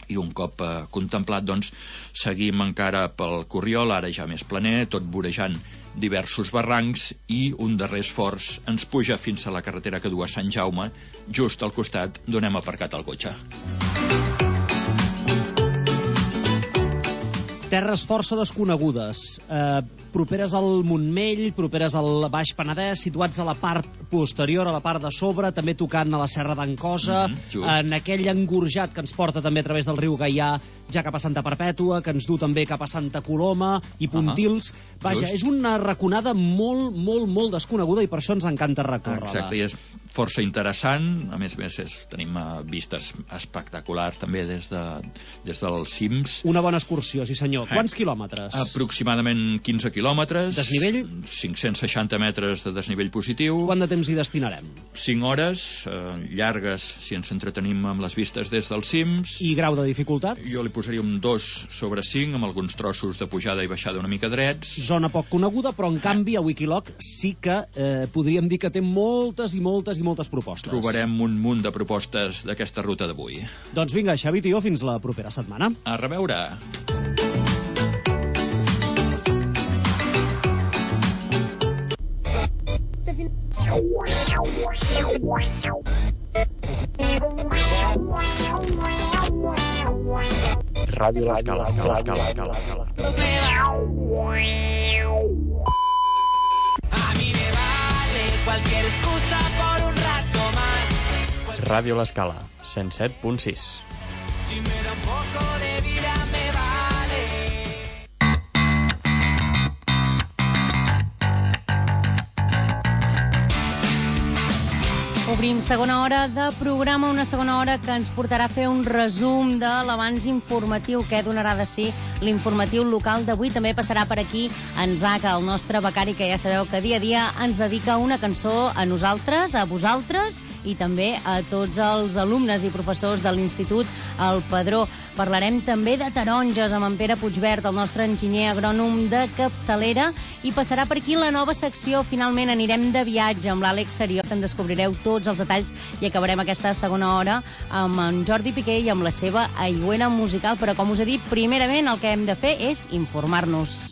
I un cop contemplat, doncs, seguim encara pel Corriol, ara ja més planer, tot vorejant diversos barrancs, i un darrer esforç ens puja fins a la carretera que du a Sant Jaume, just al costat d'on hem aparcat el cotxe. Terres força desconegudes, properes al Montmell, properes al Baix Penedès, situats a la part posterior, a la part de sobre, també tocant a la Serra d'en Cosa, en aquell engorjat que ens porta també a través del riu Gaià, ja cap a Santa Perpètua, que ens du també cap a Santa Coloma i Pontils. Vaja, és una raconada molt, molt, molt desconeguda i per això ens encanta recórrer-la. Exacte, i és força interessant. A més, tenim vistes espectaculars també des dels cims. Una bona excursió, sí senyor. Quants quilòmetres? Aproximadament 15 quilòmetres. Desnivell? 560 metres de desnivell positiu. Quant de temps hi destinarem? 5 hores, llargues si ens entretenim amb les vistes des dels cims. I grau de dificultat? Jo li posaria un 2/5, amb alguns trossos de pujada i baixada una mica drets. Zona poc coneguda, però en canvi a Wikiloc sí que podríem dir que té moltes i moltes i moltes propostes. Trobarem un munt de propostes d'aquesta ruta d'avui. Doncs vinga, Xavi Tió, fins la propera setmana. A reveure. Radio La Escala. A mí me vale cualquier excusa por un rato más. Radio La Escala, 107.6. Si me da un poco de vida me vale. Obrim segona hora de programa, una segona hora que ens portarà a fer un resum de l'avanç informatiu que donarà de si l'informatiu local d'avui. També passarà per aquí en Zaca, el nostre becari, que ja sabeu que dia a dia ens dedica una cançó a nosaltres, a vosaltres i també a tots els alumnes i professors de l'Institut El Padró. Parlarem també de taronges amb en Pere Puigvert, el nostre enginyer agrònom de capçalera, i passarà per aquí la nova secció. Finalment anirem de viatge amb l'Àlex Seriot, en descobrireu tots els detalls i acabarem aquesta segona hora amb en Jordi Piqué i amb la seva aigüera musical. Però, com us he dit, primerament el que hem de fer és informar-nos.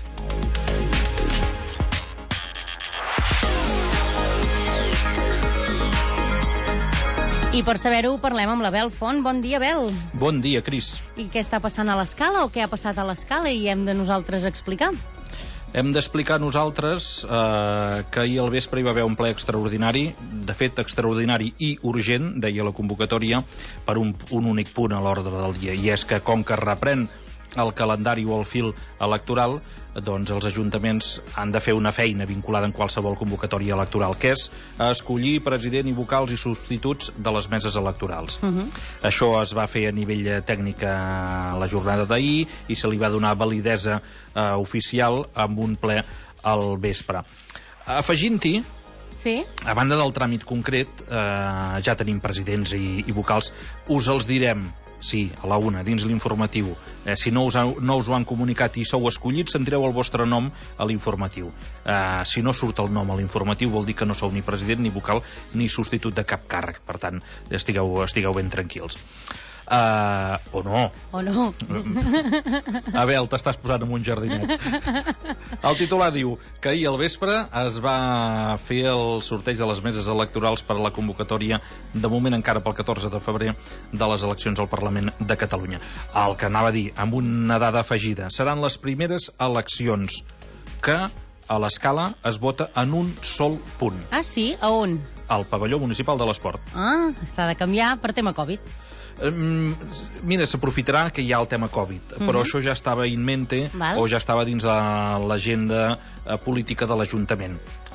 I per saber-ho parlem amb la Bel Font. Bon dia, Bel. Bon dia, Cris. I què està passant a l'Escala o què ha passat a l'Escala i hem de nosaltres explicar? Hem d'explicar nosaltres que ahir al vespre hi va haver un ple extraordinari, de fet extraordinari i urgent, deia la convocatòria, per un únic punt a l'ordre del dia, i és que com que reprèn el calendari o el fil electoral, doncs els ajuntaments han de fer una feina vinculada en qualsevol convocatòria electoral, que és escollir president i vocals i substituts de les meses electorals. Això es va fer a nivell tècnic a la jornada d'ahir i se li va donar validesa oficial amb un ple al vespre. Afegint-hi, sí, a banda del tràmit concret, ja tenim presidents i vocals, us els direm. Sí, a la una, dins l'informatiu. Si no us ho han comunicat i sou escollits, sentireu el vostre nom a l'informatiu. Si no surt el nom a l'informatiu, vol dir que no sou ni president, ni vocal, ni substitut de cap càrrec. Per tant, estigueu ben tranquils. O no. O no. Abel, t'estàs posant en un jardinet. El titular diu que ahir al vespre es va fer el sorteig de les meses electorals per a la convocatòria, de moment encara pel 14 de febrer, de les eleccions al Parlament de Catalunya. El que anava a dir, amb una dada afegida, seran les primeres eleccions que a l'Escala es vota en un sol punt. Ah, sí? A on? Al pavelló municipal de l'Esport. Ah, s'ha de canviar per tema Covid. Mira, s'aprofitarà que hi ha el tema Covid, però això ja estava in mente, o ja estava dins de l'agenda política de l'Ajuntament.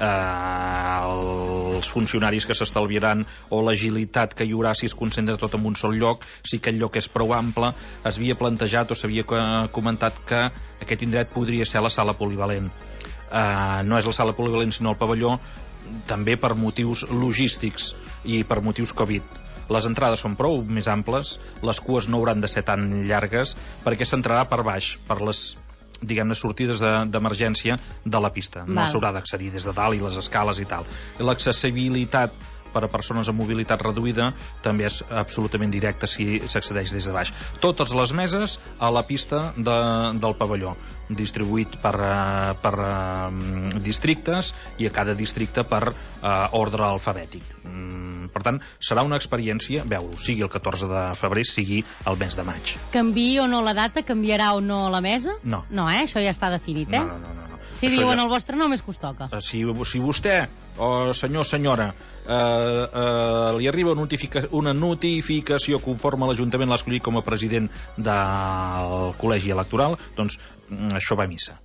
Els funcionaris que s'estalviaran o l'agilitat que hi haurà si es concentra tot en un sol lloc, si aquest lloc és prou ample, es havia plantejat o s'havia comentat que aquest indret podria ser la sala polivalent. No és la sala polivalent sinó el pavelló, també per motius logístics i per motius Covid. Les entrades són prou més amples, les cues no hauran de ser tan llargues, perquè s'entrarà per baix, per les, diguem-ne, sortides d'emergència de la pista. No s'haurà d'accedir des de dalt i les escales i tal. L'accessibilitat per a persones amb mobilitat reduïda també és absolutament directe si s'accedeix des de baix. Totes les meses a la pista del pavelló, distribuït per districtes i a cada districte per ordre alfabètic. Per tant, serà una experiència veure-ho, sigui el 14 de febrer, sigui el mes de maig. Canviï o no la data, canviarà o no la mesa? No. No, això ja està definit, eh? No. Si això diuen el vostre nom és que us toca. Si vostè, o senyor, senyora, li arriba una notificació conforme l'Ajuntament l'ha escollit com a president del col·legi electoral, doncs això va a missa.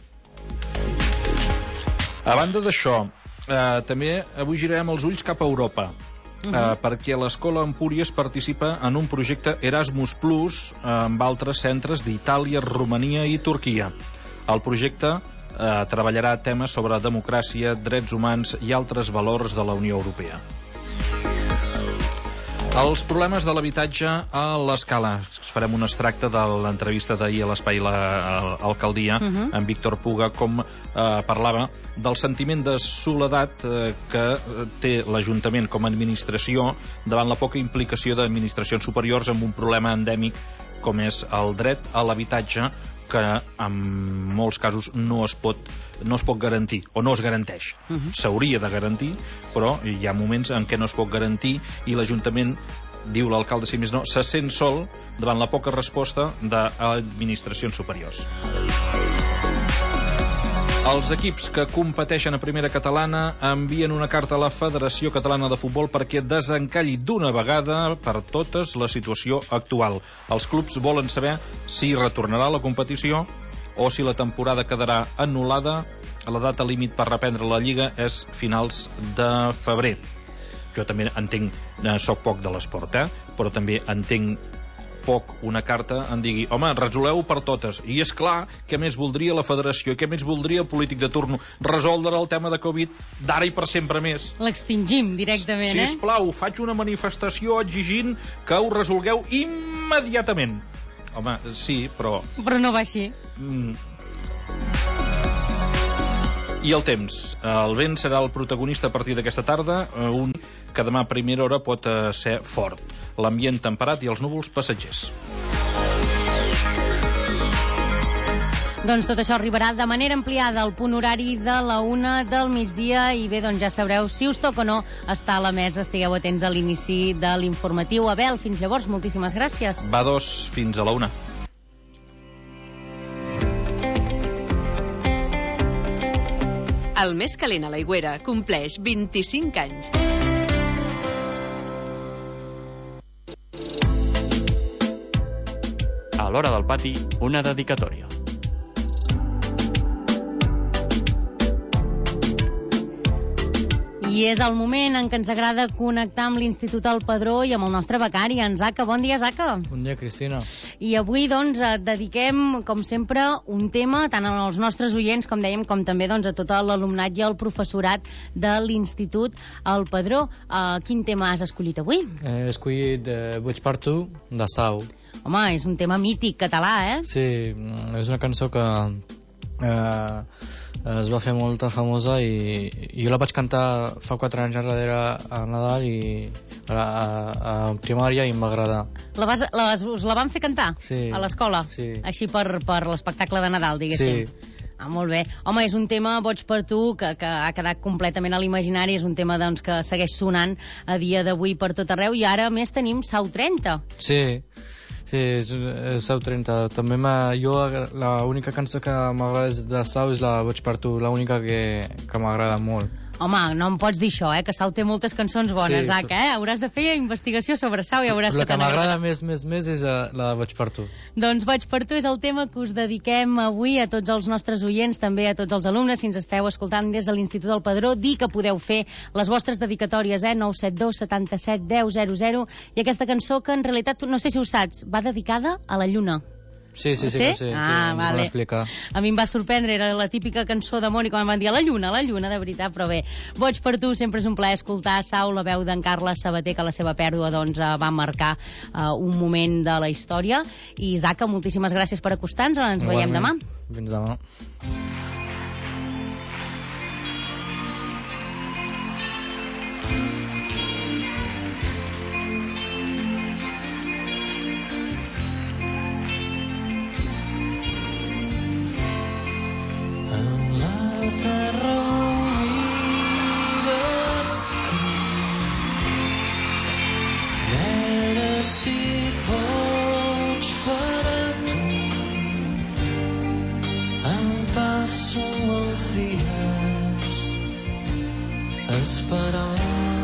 A banda d'això, també avui girarem els ulls cap a Europa, perquè l'Escola Empúries participa en un projecte Erasmus Plus amb altres centres d'Itàlia, Romania i Turquia. El projecte treballarà temes sobre democràcia, drets humans i altres valors de la Unió Europea. Els problemes de l'habitatge a l'Escala. Farem un extracte de l'entrevista d'ahir a l'Espai l'Alcaldia amb Víctor Puga, com parlava del sentiment de soledat que té l'Ajuntament com a administració davant la poca implicació d'administracions superiors amb un problema endèmic com és el dret a l'habitatge, que en molts casos no es pot garantir o no es garanteix. S'hauria de garantir, però hi ha moments en què no es pot garantir i l'Ajuntament, diu l'alcalde, si més no, se sent sol davant la poca resposta d'administracions superiors. Els equips que competeixen a primera catalana envien una carta a la Federació Catalana de Futbol perquè desencalli d'una vegada per totes la situació actual. Els clubs volen saber si retornarà a la competició o si la temporada quedarà anul·lada. La data límit per reprendre la Lliga és finals de febrer. Jo també entenc, soc poc de l'esport, però també entenc poc una carta en digui, home, resoleu per totes. I és clar, què més voldria la federació i què més voldria el polític de turno? Resoldre el tema de Covid d'ara i per sempre més. L'extingim directament, Sisplau, faig una manifestació exigint que ho resolgueu immediatament. Home, sí, però... Però no va així. I el temps. El vent serà el protagonista a partir d'aquesta tarda, un que demà a primera hora pot ser fort. L'ambient temperat i els núvols passatgers. Doncs tot això arribarà de manera ampliada al punt horari de la 1 del migdia i bé, doncs ja sabreu si us toca o no estar a la mesa. Estigueu atents a l'inici de l'informatiu. Abel, fins llavors, moltíssimes gràcies. Va, fins a la 1. El més calent a l'Aigüera compleix 25 anys. A l'hora del pati, una dedicatòria. I és el moment en què ens agrada connectar amb l'Institut El Padró i amb el nostre becari, en Zaca. Bon dia, Zaca. Bon dia, Cristina. I avui, doncs, dediquem, com sempre, un tema tant als nostres oients, com dèiem, com també doncs, a tot l'alumnat i el professorat de l'Institut El Padró. Quin tema has escollit avui? He escollit Boig per tu, de Sau. Home, és un tema mític català, eh? Sí, és una cançó que es va fer molt famosa i jo la vaig cantar fa 4 anys enrere a Nadal i a primària i em va agradar. Us la van fer cantar? Sí. A l'escola? Sí. Així per l'espectacle de Nadal, diguéssim? Sí. Molt bé. Home, és un tema, Boig per tu, que ha quedat completament a l'imaginari, és un tema doncs, que segueix sonant a dia d'avui per tot arreu i ara a més tenim Sau 30. Sí. Sí, és Sau 30. També l'única cançó que m'agrada de Sau és la Boig per tu, l'única que m'agrada molt. Home, no em pots dir això, que Sau té moltes cançons bones, Zac, Hauràs de fer investigació sobre Sau i veuràs que te n'agrada. La que m'agrada més és la Boig per tu. Doncs Boig per tu és el tema que us dediquem avui a tots els nostres oients, també a tots els alumnes, si ens esteu escoltant des de l'Institut del Padró, dir que podeu fer les vostres dedicatòries, 972 77 10 00, i aquesta cançó que en realitat, no sé si ho saps, va dedicada a la Lluna. Sí, que sí, vale. Explicar. A mi em va sorprendre, era la típica cançó d'amor i quan em van dir la lluna, de veritat, però bé. Boig per tu, sempre és un plaer escoltar Sau, la veu d'en Carles Sabater, que la seva pèrdua doncs, va marcar un moment de la història. I Zaca, moltíssimes gràcies per acostar-nos, ens veiem demà. Fins demà. passo els dies esperant.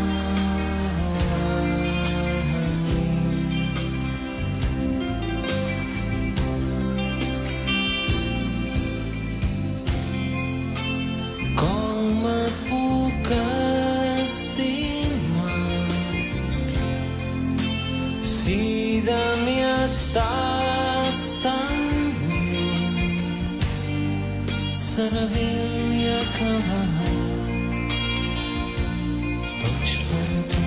Com et puc estimar si de mi estàs tan lluny? Servir-li a acabar boig per tu.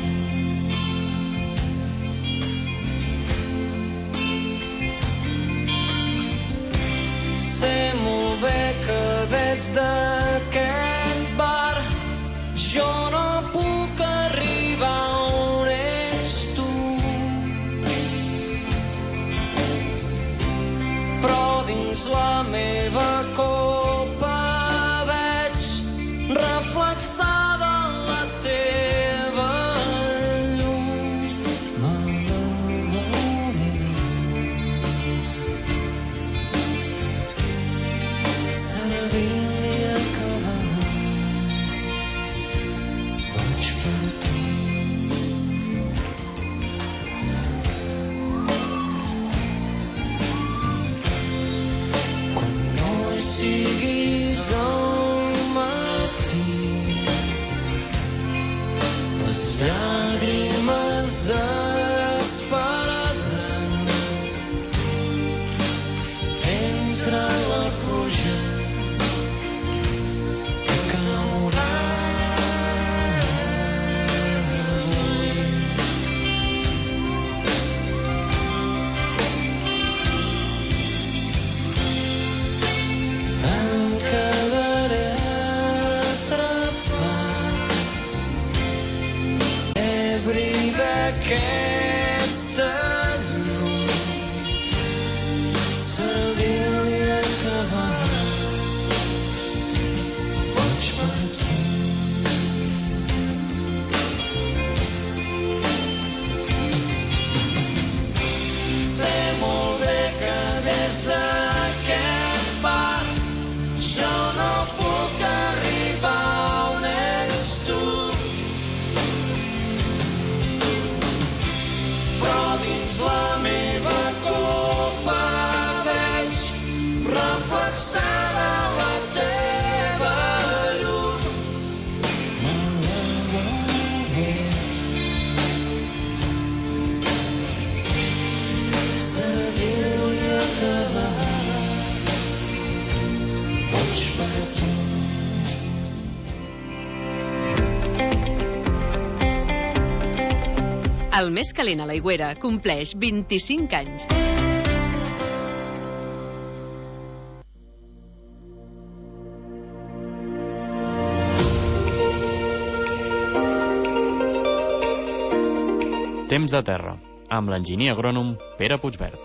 Sé molt bé que des d'aquest bar jo no puc arribar on ets tu, però dins la meva copa veig reflexada la teva llum. M'alabaré servir-li a acabar boig per tu. Quan no hi siguis al matí, les llàgrimes esperaran entre la pluja que caurà avui. Em quedaré atrapat, ebri d'aquesta llum, servir-li a acabar boig per tu. Sé molt bé que des d'aquest bar jo no puc arribar on ets tu, però dins la meva copa veig reflexada la teva llum. M'alabaré servir-li a acabar boig per tu. El més calent a l'Aigüera compleix 25 anys. Temps de terra, amb l'enginyer agrònom Pere Puigvert.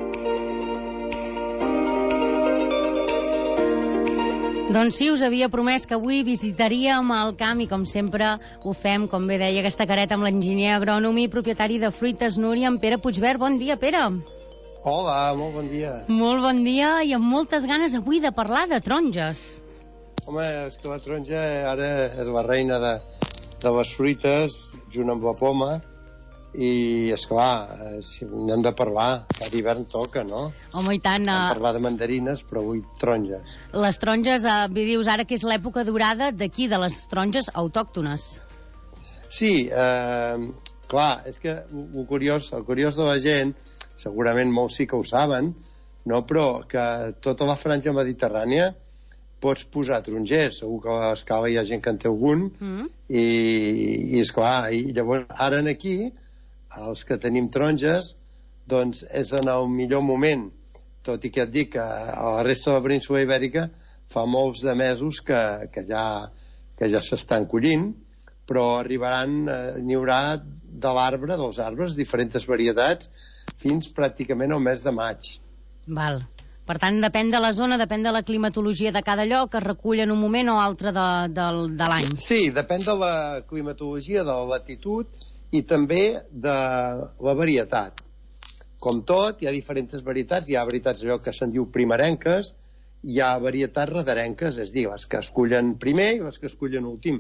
Doncs sí, us havia promès que avui visitaríem el camp i com sempre ho fem, com bé deia aquesta careta, amb l'enginyer agrònom i propietari de Fruites Núria, en Pere Puigvert. Bon dia, Pere. Hola, molt bon dia. Molt bon dia i amb moltes ganes avui de parlar de taronges. Home, és que la taronja ara és la reina de les fruites, junt amb la poma, i, esclar, n'hem de parlar. Cada hivern toca, no? Home, i tant. Hem parlat de mandarines, però avui taronges. Les taronges, dius ara que és l'època dorada d'aquí, de les taronges autòctones. Sí, clar, és que el curiós de la gent, segurament molts sí que ho saben, no? Però que tota la franja mediterrània pots posar tarongers, segur que a l'escala hi ha gent que en té algun, i esclar, i llavors ara aquí els que tenim taronges doncs és en el millor moment, tot i que et dic que a la resta de la península ibèrica fa molts de mesos que ja s'estan collint, però n'hi haurà de l'arbre, dels arbres, diferents varietats, fins pràcticament al mes de maig. Val. Per tant, depèn de la zona, depèn de la climatologia de cada lloc, es recull en un moment o altre de l'any. Sí, depèn de la climatologia, de la latitud i també de la varietat. Com tot, hi ha diferents varietats. Hi ha varietats allò que se'n diu primerenques, hi ha varietats radarenques, és a dir, les que es cullen primer i les que es cullen últim.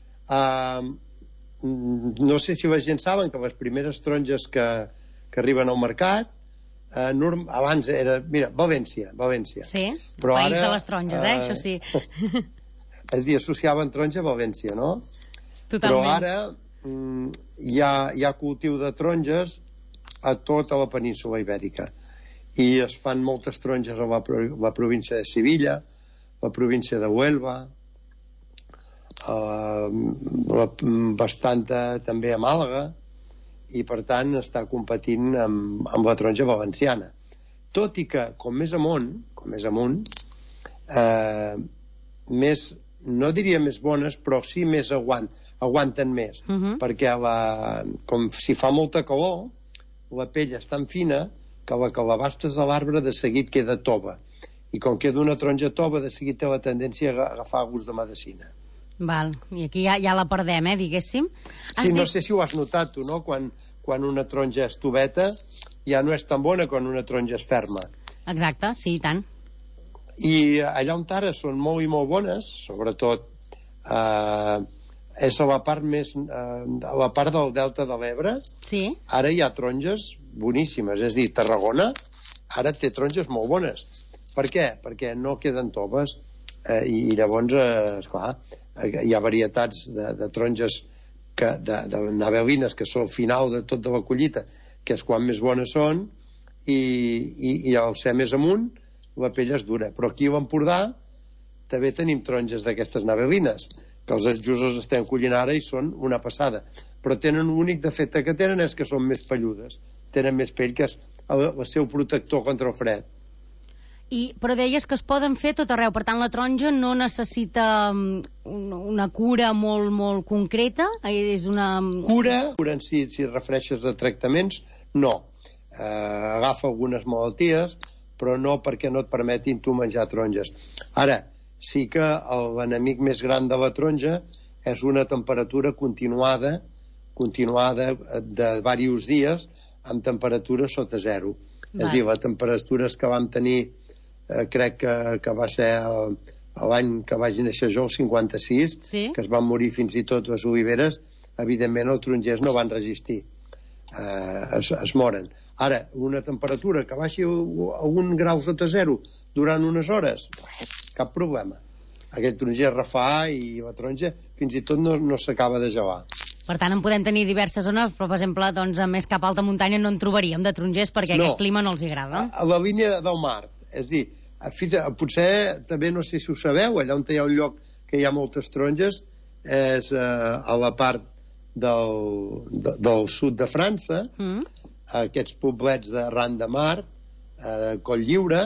No sé si la gent saben que les primeres taronges que arriben al mercat abans era, mira, València. Sí, però país ara, de les taronges, això sí. És a dir, associaven taronja a València, no? Totalment. Però ara hi ha cultiu de taronges a tota la península ibèrica. I es fan moltes taronges a la província de Sevilla, la província de Huelva, bastanta també a Màlaga, i per tant està competint amb la taronja valenciana. Tot i que, com més amunt, no diria més bones, però sí més aguanten més, perquè com si fa molta calor, la pell és tan fina que la calabastes de l'arbre de seguit queda tova, i com queda una taronja tova, de seguit té la tendència a agafar gust de medicina. Val, i aquí ja la perdem, diguéssim. Sí, no sé si ho has notat tu, no? Quan una taronja és toveta, ja no és tan bona quan una taronja és ferma. Exacte, sí, i tant. I allà on ara són molt i molt bones, sobretot és a la part la part del delta de l'Ebre, sí. Ara hi ha taronges boníssimes, és a dir, Tarragona ara té taronges molt bones. Per què? Perquè no queden toves, i llavors, esclar, hi ha varietats de taronges de navelines que són al final de tot de la collita, que és quan més bones són, i al ser més amunt la pell és dura. Però aquí a l'Empordà també tenim taronges d'aquestes navelines, que els ajussos estem collint ara i són una passada. Però tenen l'únic defecte que tenen és que són més pelludes. Tenen més pell, que és el seu protector contra el fred. Però deies que es poden fer tot arreu, per tant la taronja no necessita una cura molt, molt concreta? És una... Cura en si refereixes a tractaments, no. Agafa algunes malalties, però no perquè no et permetin tu menjar taronges. Ara, sí que l'enemic més gran de la taronja és una temperatura continuada de diversos dies amb temperatura sota zero. És a dir, les temperatures que vam tenir, crec que va ser l'any que vaig néixer jo, el 56, sí? Que es van morir fins i tot les oliveres, evidentment els tarongers no van resistir. Es moren. Ara, una temperatura que baixi a 1 grau sota zero durant unes hores, cap problema. Aquest taronger refà i la taronja fins i tot no s'acaba de gelar. Per tant, en podem tenir diverses zones, però, per exemple, doncs, més cap a alta muntanya no en trobaríem de tarongers perquè aquest clima no els agrada. A la línia del mar. És a dir, potser, també no sé si ho sabeu, allà on hi ha un lloc que hi ha moltes taronges és a la part del sud de França, aquests poblets d'arran de mar, Coll Lliure,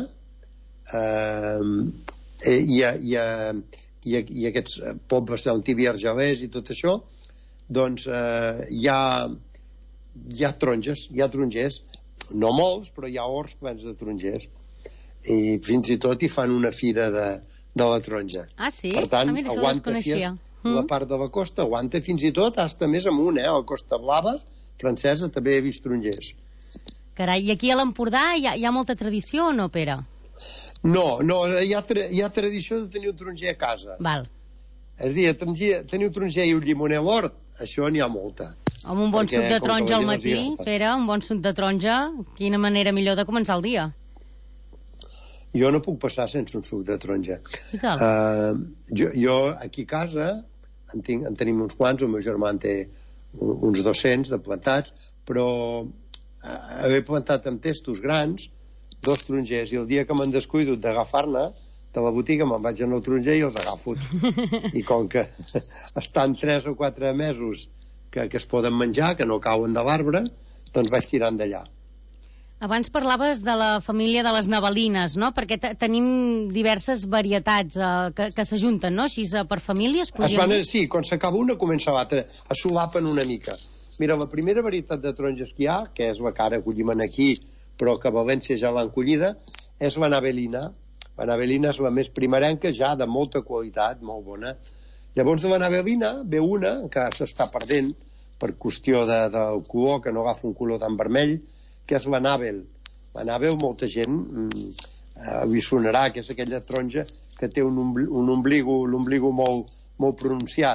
i aquests pobles on hi havia argelers i tot això, doncs hi ha tarongers, no molts, però hi ha horts plens de tarongers, i fins i tot hi fan una fira de la taronja. Ah, sí? Per tant, aguanta, si és la part de la costa, aguanta fins i tot fins més amunt, a la Costa Blava francesa també he vist tarongers. Carai, i aquí a l'Empordà hi ha molta tradició o no, Pere? No, hi ha tradició de tenir un taronger a casa. Val. És a dir, tenir un taronger i un llimoner a l'hort, això n'hi ha molta. Amb un bon suc de taronja al matí, Pere, un bon suc de taronja, quina manera millor de començar el dia. Jo no puc passar sense un suc de taronja. I tal? Jo aquí a casa en tenim uns quants, el meu germà en té uns 200 de plantats, però haver plantat amb testos grans, 2 tarongers, i el dia que m'han descuidat d'agafar-ne de la botiga me'n vaig anar al taronger i els agafo. I com que estan 3 o 4 mesos que es poden menjar, que no cauen de l'arbre, doncs vaig tirant d'allà. Abans parlaves de la família de les navelines, no? Perquè tenim diverses varietats que s'ajunten, no? Així per famílies? Sí, quan s'acaba una comença l'altra, es solapen una mica. Mira, la primera varietat de taronges que hi ha, que és la que ara collim aquí, però que a València ja l'han collida, és la navelina. La navelina és la més primerenca, ja de molta qualitat, molt bona. Llavors de la navelina ve una que s'està perdent per qüestió del color, que no agafa un color tan vermell, que és la Navel. La Navel, molta gent li sonarà, que és aquella taronja que té l'ombligo molt pronunciat.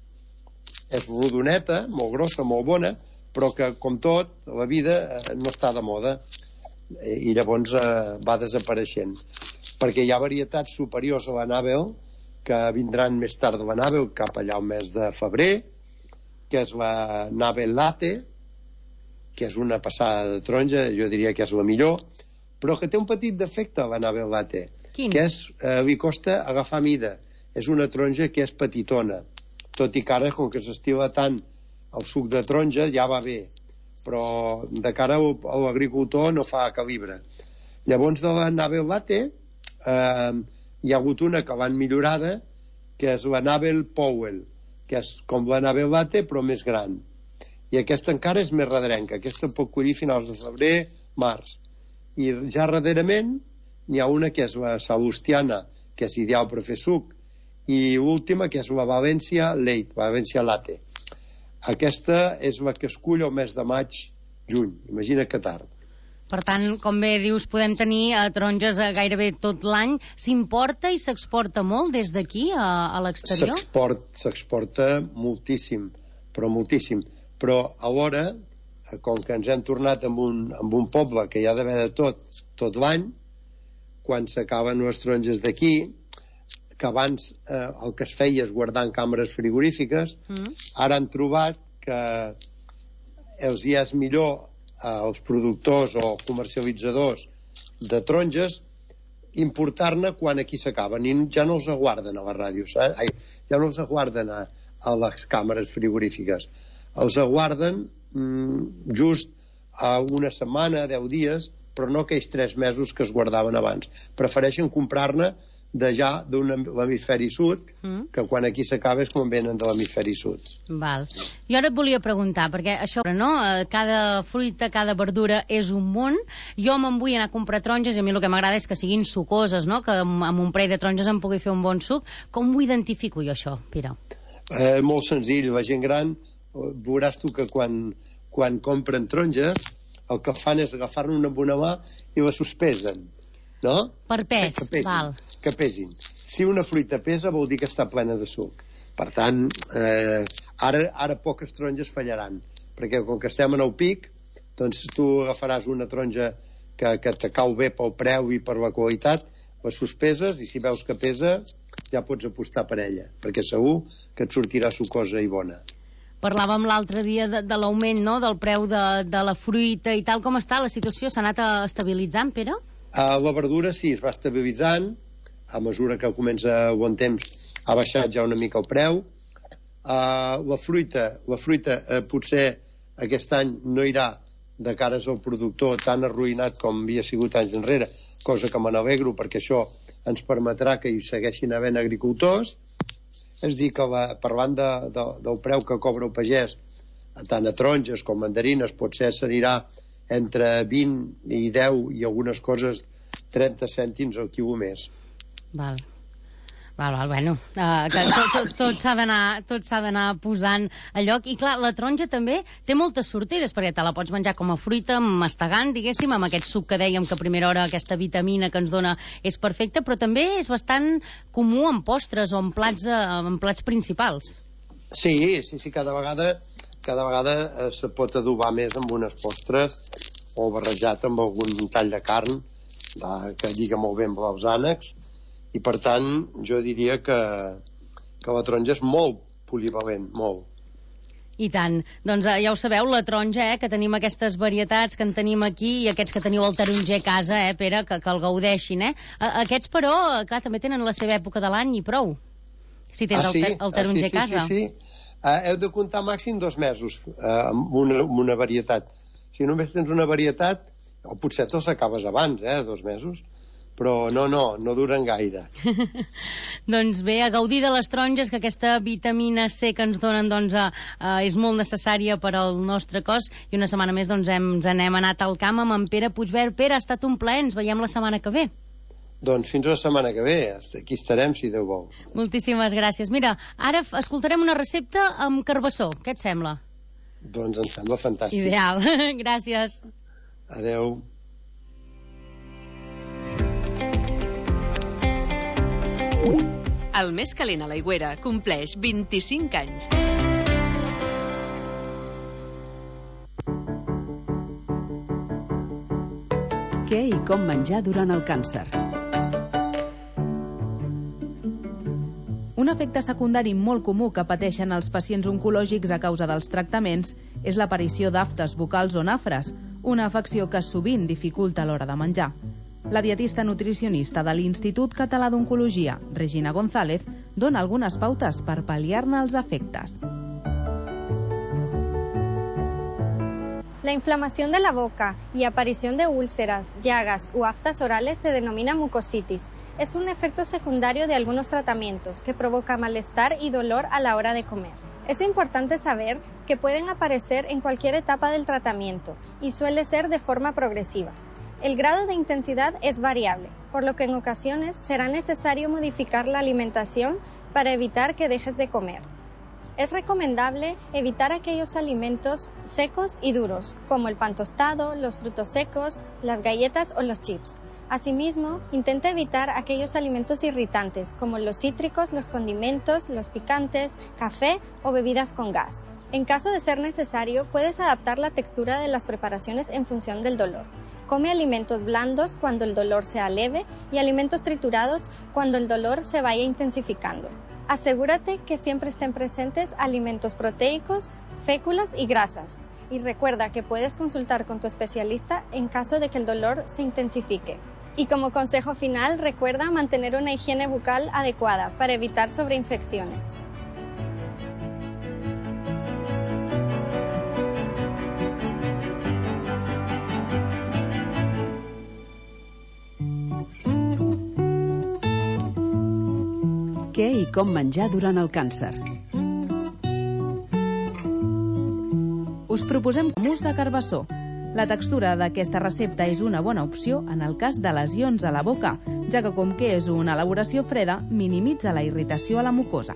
És rodoneta, molt grossa, molt bona, però que, com tot, la vida no està de moda i llavors va desapareixent. Perquè hi ha varietats superiors a l'Annabel que vindran més tard de l'Annabel, cap allà al mes de febrer, que és la Annabel Latte, que és una passada de taronja, jo diria que és la millor, però que té un petit defecte, l'Annabel Latte. Quin? Que és, li costa agafar mida. És una taronja que és petitona, tot i que ara, com que s'estila tant el suc de taronja, ja va bé, però de cara a l'agricultor no fa calibre. Llavors, de l'Annabel Latte hi ha hagut una que l'han millorada, que és l'Annabel Powell, que és com l'Annabel Latte, però més gran. I aquesta encara és més redrenca. Aquesta pot collir finals de febrer, març. I ja darrerament n'hi ha una que és la Salustiana, que és ideal per fer suc, i l'última, que és la Valencia Latte. Aquesta és la que es cull el mes de maig, juny. Imagina que tard. Per tant, com bé dius, podem tenir taronges gairebé tot l'any. S'importa i s'exporta molt des d'aquí a l'exterior? S'exporta moltíssim, però moltíssim. Però alhora, com que ens hem tornat amb un poble que hi ha d'haver de tot l'any, quan s'acaben les taronges d'aquí, que abans el que es feia és guardar en càmeres frigorífiques, ara han trobat que els hi és millor als productors o comercialitzadors de taronges importar-ne quan aquí s'acaben, i ja no els aguarden a les ràdios, ja no els aguarden a les càmeres frigorífiques, els aguarden just a una setmana, 10 dies, però no aquells 3 mesos que es guardaven abans. Prefereixen comprar-ne de l'hemisferi sud, que quan aquí s'acaba és quan venen de l'hemisferi sud. Val. Jo ara et volia preguntar, perquè això, no? Cada fruita, cada verdura és un món. Jo me'n vull anar a comprar taronges i a mi el que m'agrada és que siguin sucoses, no? Que amb un parell de taronges em pugui fer un bon suc. Com ho identifico jo, això, Pere? Molt senzill. La gent gran, veuràs tu que quan compren taronges, el que fan és agafar-ne una amb una mà i la sospesen. No? Per pes, val. Que pesin. Si una fruita pesa vol dir que està plena de suc. Per tant, ara poques taronges fallaran, perquè com que estem en el pic, doncs tu agafaràs una taronja que te cau bé pel preu i per la qualitat, la sospeses i si veus que pesa ja pots apostar per ella, perquè segur que et sortirà sucosa i bona. Parlàvem l'altre dia de l'augment, no?, del preu de la fruita i tal. Com està la situació? S'ha anat estabilitzant, Pere? La verdura sí, es va estabilitzant. A mesura que comença el bon temps ha baixat ja una mica el preu. La fruita potser aquest any no irà de cares al productor tan arruïnat com havia sigut anys enrere, cosa que me n'alegro perquè això ens permetrà que hi segueixin havent agricultors. És dir, que parlant del preu que cobra el pagès, tant a taronges com mandarines, potser s'anirà entre 20 i 10 i algunes coses 30 cèntims al quilo més. Val, bueno, que tot s'ha d'anar posant a lloc. I clar, la taronja també té moltes sortides, perquè te la pots menjar com a fruita, mastegant, diguéssim, amb aquest suc que dèiem que a primera hora aquesta vitamina que ens dona és perfecta, però també és bastant comú en postres o en plats principals. Sí, cada vegada se pot adobar més amb unes postres o barrejat amb algun tall de carn que lliga molt bé amb els ànecs, i per tant jo diria que la taronja és molt polivalent, molt. I tant. Doncs ja ho sabeu, la taronja, que tenim aquestes varietats que en tenim aquí i aquests que teniu el taronger a casa, Pere, que el gaudeixin, Aquests, però, clar, també tenen la seva època de l'any i prou, si tens el taronger a casa. Sí. Heu de comptar màxim 2 mesos amb una varietat. Si només tens una varietat, o potser te'ls acabes abans, 2 mesos, però no duren gaire. Doncs bé, a gaudir de les taronges, que aquesta vitamina C que ens donen és molt necessària per al nostre cos, i una setmana més ens n'hem anat al camp amb en Pere Puigvert. Pere, ha estat un plaer, ens veiem la setmana que ve. Doncs fins la setmana que ve, aquí estarem si Déu vol. Moltíssimes gràcies. Mira, ara escoltarem una recepta amb carbassó, què et sembla? Doncs em sembla fantàstic. Ideal, gràcies. Adeu. El més calent a l'Aigüera compleix 25 anys. Què i com menjar durant el càncer? Un efecte secundari molt comú que pateixen els pacients oncològics a causa dels tractaments és l'aparició d'aftes bucals o nafres, una afecció que sovint dificulta a l'hora de menjar. La dietista nutricionista de l'Institut Català d'Oncologia, Regina González, dona algunes pautes per pal·liar-ne els efectes. La inflamación de la boca y aparición de úlceras, llagas o aftas orales se denomina mucositis. Es un efecto secundario de algunos tratamientos que provoca malestar y dolor a la hora de comer. Es importante saber que pueden aparecer en cualquier etapa del tratamiento y suele ser de forma progresiva. El grado de intensidad es variable, por lo que en ocasiones será necesario modificar la alimentación para evitar que dejes de comer. Es recomendable evitar aquellos alimentos secos y duros, como el pan tostado, los frutos secos, las galletas o los chips. Asimismo, intenta evitar aquellos alimentos irritantes, como los cítricos, los condimentos, los picantes, café o bebidas con gas. En caso de ser necesario, puedes adaptar la textura de las preparaciones en función del dolor. Come alimentos blandos cuando el dolor sea leve y alimentos triturados cuando el dolor se vaya intensificando. Asegúrate que siempre estén presentes alimentos proteicos, féculas y grasas. Y recuerda que puedes consultar con tu especialista en caso de que el dolor se intensifique. Y como consejo final, recuerda mantener una higiene bucal adecuada para evitar sobreinfecciones. Què i com menjar durant el càncer? Us proposem mousse de carbassó. La textura d'aquesta recepta és una bona opció en el cas de lesions a la boca, ja que com que és una elaboració freda, minimitza la irritació a la mucosa.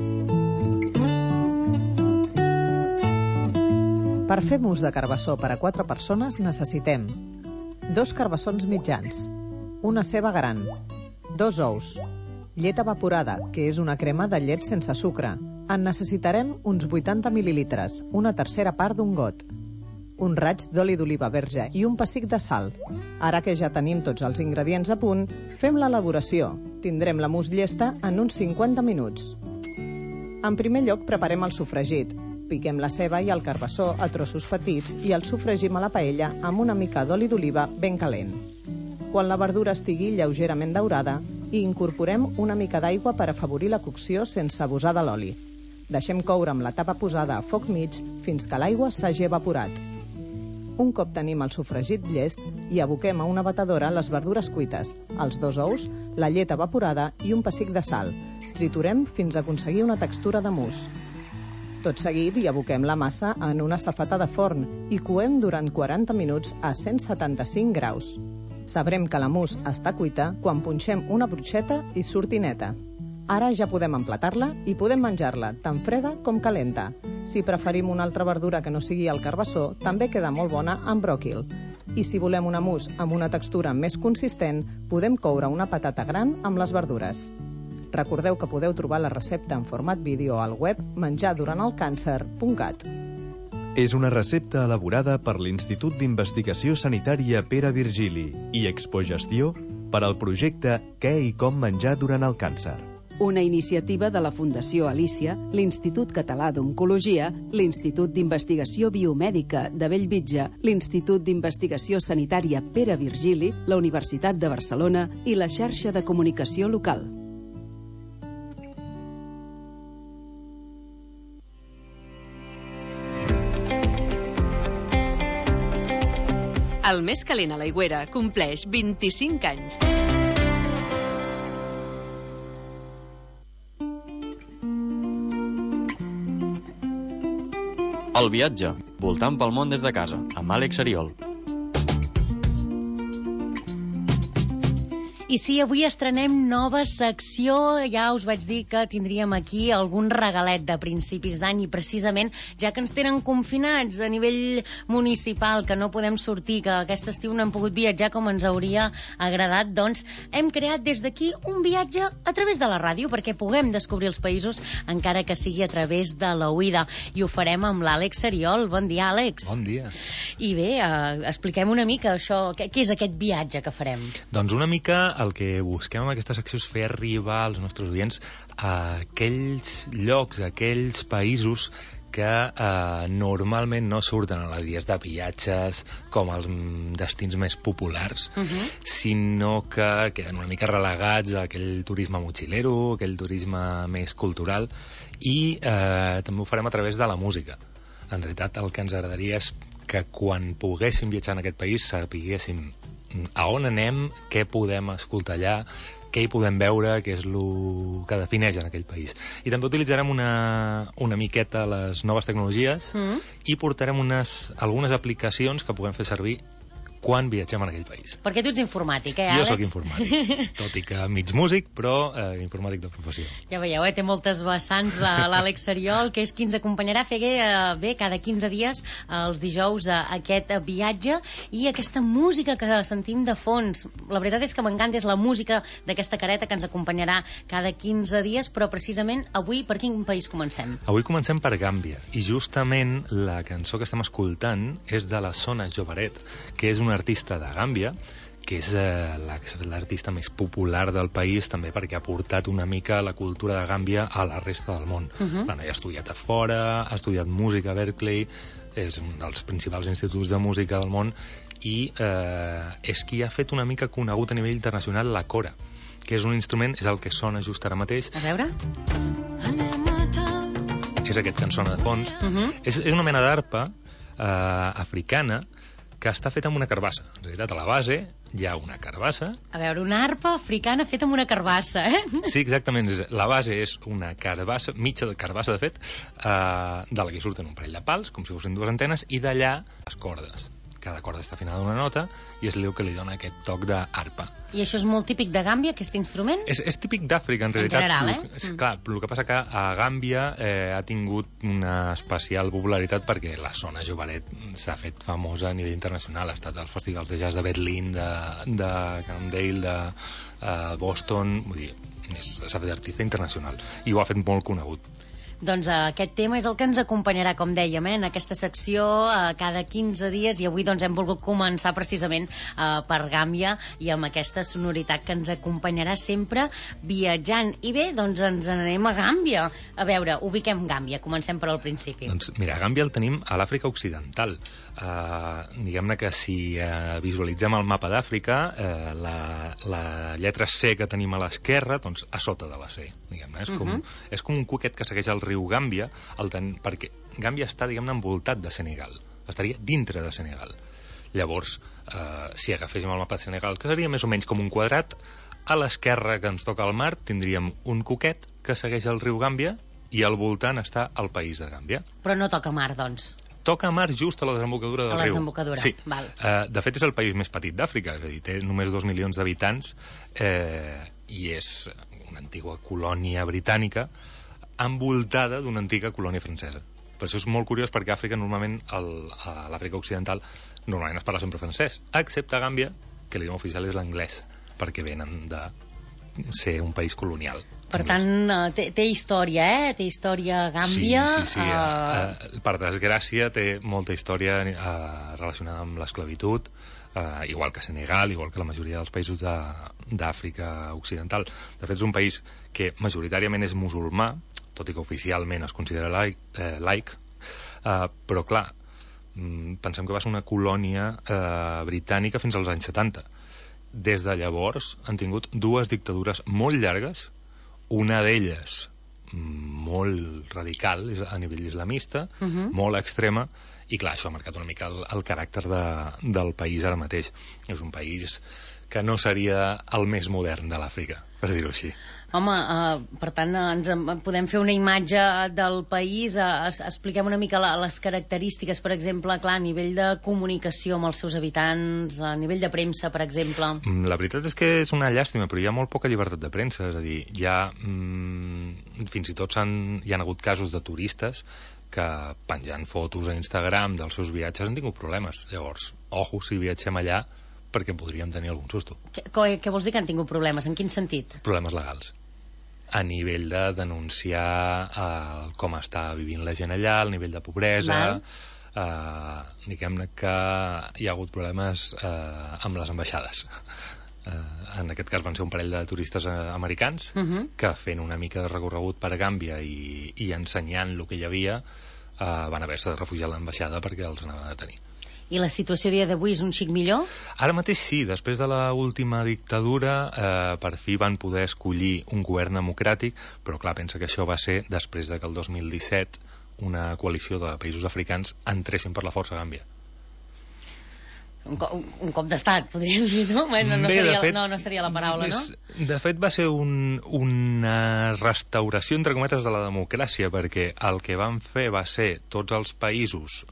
Per fer mousse de carbassó per a 4 persones necessitem 2 carbassons mitjans, una ceba gran, 2 ous, llet evaporada, que és una crema de llet sense sucre. En necessitarem uns 80 mil·lilitres, una tercera part d'un got, un raig d'oli d'oliva verge i un pessic de sal. Ara que ja tenim tots els ingredients a punt, fem l'elaboració. Tindrem la mousse llesta en uns 50 minuts. En primer lloc preparem el sofregit. Piquem la ceba i el carbassó a trossos petits i el sofregim a la paella amb una mica d'oli d'oliva ben calent. Quan la verdura estigui lleugerament daurada, hi incorporem una mica d'aigua per afavorir la cocció sense abusar de l'oli. Deixem coure amb la tapa posada a foc mig fins que l'aigua s'hagi evaporat. Un cop tenim el sofregit llest, hi aboquem a una batedora les verdures cuites, els 2 ous, la llet evaporada i un pessic de sal. Triturem fins a aconseguir una textura de mousse. Tot seguit hi aboquem la massa en una safata de forn i coem durant 40 minuts a 175 graus. Sabrem que la mousse està cuita quan punxem una brotxeta i surti neta. Ara ja podem emplatar-la i podem menjar-la tant freda com calenta. Si preferim una altra verdura que no sigui el carbassó, també queda molt bona amb bròquil. I si volem una mousse amb una textura més consistent, podem coure una patata gran amb les verdures. Recordeu que podeu trobar la recepta en format vídeo al web menjarduranthelcàncer.cat. És una recepta elaborada per l'Institut d'Investigació Sanitària Pere Virgili i Expogestió per al projecte Què i com menjar durant el càncer. Una iniciativa de la Fundació Alícia, l'Institut Català d'Oncologia, l'Institut d'Investigació Biomèdica de Bellvitge, l'Institut d'Investigació Sanitària Pere Virgili, la Universitat de Barcelona i la xarxa de comunicació local. El més calent a l'Aigüera compleix 25 anys. El viatge, voltant pel món des de casa, amb Àlex Ariol. I sí, avui estrenem nova secció. Ja us vaig dir que tindríem aquí algun regalet de principis d'any i precisament, ja que ens tenen confinats a nivell municipal, que no podem sortir, que aquest estiu no hem pogut viatjar com ens hauria agradat, doncs hem creat des d'aquí un viatge a través de la ràdio perquè puguem descobrir els països, encara que sigui a través de l'oïda. I ho farem amb l'Àlex Seriol. Bon dia, Àlex. Bon dia. I bé, expliquem una mica això, què és aquest viatge que farem? Doncs una mica el que busquem amb aquesta secció és fer arribar als nostres oients a aquells llocs, a aquells països que normalment no surten a les guies de viatges com els destins més populars, sinó que queden una mica relegats a aquell turisme motxilero, aquell turisme més cultural, i també ho farem a través de la música. En realitat el que ens agradaria és que quan poguéssim viatjar en aquest país sapiguéssim a on anem, què podem escoltar allà, què hi podem veure, què és el que defineix en aquell país. I també utilitzarem una miqueta les noves tecnologies i portarem algunes aplicacions que puguem fer servir quan viatgem en aquell país. Perquè tu ets informàtic, Àlex? Jo sóc informàtic, tot i que mig músic, però informàtic de professió. Ja veieu, té moltes vessants l'Àlex Seriol, que és qui ens acompanyarà a fer bé cada 15 dies els dijous aquest viatge i aquesta música que sentim de fons. La veritat és que m'encanta, és la música d'aquesta careta que ens acompanyarà cada 15 dies, però precisament avui per quin país comencem? Avui comencem per Gàmbia, i justament la cançó que estem escoltant és de la Sona Jobaret, que és una artista de Gàmbia, que és l'artista més popular del país, també perquè ha portat una mica la cultura de Gàmbia a la resta del món. Ella ha estudiat a fora, ha estudiat música a Berkeley, és un dels principals instituts de música del món, i és qui ha fet una mica conegut a nivell internacional la kora, que és un instrument, és el que sona just ara mateix. A veure? És aquest que ens sona de fons. És una mena d'arpa africana que està feta amb una carbassa. En realitat, a la base hi ha una carbassa. A veure, una arpa africana feta amb una carbassa, Sí, exactament. La base és una carbassa, mitja de carbassa, de fet, de la que surten un parell de pals, com si fossin dues antenes, i d'allà les cordes. Cada corda està afinada d'una nota i és el que li dona aquest toc d'arpa. I això és molt típic de Gàmbia, aquest instrument? És típic d'Àfrica, en realitat. En general, Clar, el que passa que a Gàmbia ha tingut una especial popularitat perquè la Sona Jobaret s'ha fet famosa a nivell internacional. Ha estat als festivals de jazz de Berlín, de Cannondale, de Boston. Vull dir, s'ha fet artista internacional i ho ha fet molt conegut. Doncs aquest tema és el que ens acompanyarà, com dèiem, en aquesta secció cada 15 dies, i avui doncs hem volgut començar precisament per Gàmbia i amb aquesta sonoritat que ens acompanyarà sempre viatjant. I bé, doncs ens n'anem a Gàmbia. A veure, ubiquem Gàmbia, comencem per al principi. Doncs mira, Gàmbia el tenim a l'Àfrica Occidental. Diguem-ne que si visualitzem el mapa d'Àfrica, la lletra C que tenim a l'esquerra, doncs a sota de la C, diguem-ne. És com un cuquet que segueix el riu Gàmbia, perquè Gàmbia està, diguem-ne, envoltat de Senegal. Estaria dintre de Senegal. Llavors, si agaféssim el mapa de Senegal, que seria més o menys com un quadrat, a l'esquerra que ens toca el mar tindríem un cuquet que segueix el riu Gàmbia i al voltant està el país de Gàmbia. Però no toca mar, doncs? Toca mar just a la desembocadura del riu. A la desembocadura, sí. Val. De fet, és el país més petit d'Àfrica, és a dir, té només 2 milions d'habitants i és una antiga colònia britànica envoltada d'una antiga colònia francesa. Per això és molt curiós, perquè Àfrica normalment, a l'Àfrica Occidental, normalment es parla sempre francès, excepte a Gàmbia, que l'idioma oficial és l'anglès, perquè venen de ser un país colonial. Per tant, té història, Té història Gàmbia. Sí. Per desgràcia, té molta història relacionada amb l'esclavitud, igual que Senegal, igual que la majoria dels països d'Àfrica Occidental. De fet, és un país que majoritàriament és musulmà, tot i que oficialment es considera laic, però clar, pensem que va ser una colònia britànica fins als anys 70. Des de llavors han tingut 2 dictadures molt llargues, una d'elles molt radical a nivell islamista, molt extrema, i clar, això ha marcat una mica el caràcter del país ara mateix. És un país que no seria el més modern de l'Àfrica, per dir-ho així. Home, per tant, ens podem fer una imatge del país, expliquem una mica les característiques, per exemple, clar, a nivell de comunicació amb els seus habitants, a nivell de premsa, per exemple. La veritat és que és una llàstima, però hi ha molt poca llibertat de premsa, és a dir, hi ha, fins i tot hi ha hagut casos de turistes que penjant fotos a Instagram dels seus viatges han tingut problemes. Llavors, ojo si viatgem allà, perquè podríem tenir algun susto. Què vols dir que han tingut problemes? En quin sentit? Problemes legals. A nivell de denunciar com està vivint la gent allà, el nivell de pobresa, diguem-ne que hi ha hagut problemes amb les ambaixades. En aquest cas van ser un parell de turistes americans que fent una mica de recorregut per Gàmbia i ensenyant el que hi havia van haver-se de refugiar a l'ambaixada perquè els anaven a detenir. I la situació a dia d'avui és un xic millor? Ara mateix sí, després de l'última dictadura per fi van poder escollir un govern democràtic, però clar, pensa que això va ser després de que el 2017 una coalició de països africans entressin per la força a Gàmbia. Un cop d'estat, podríem dir, no? Bueno, no seria la paraula, no? De fet, va ser una restauració, entre cometes, de la democràcia, perquè el que van fer va ser tots els països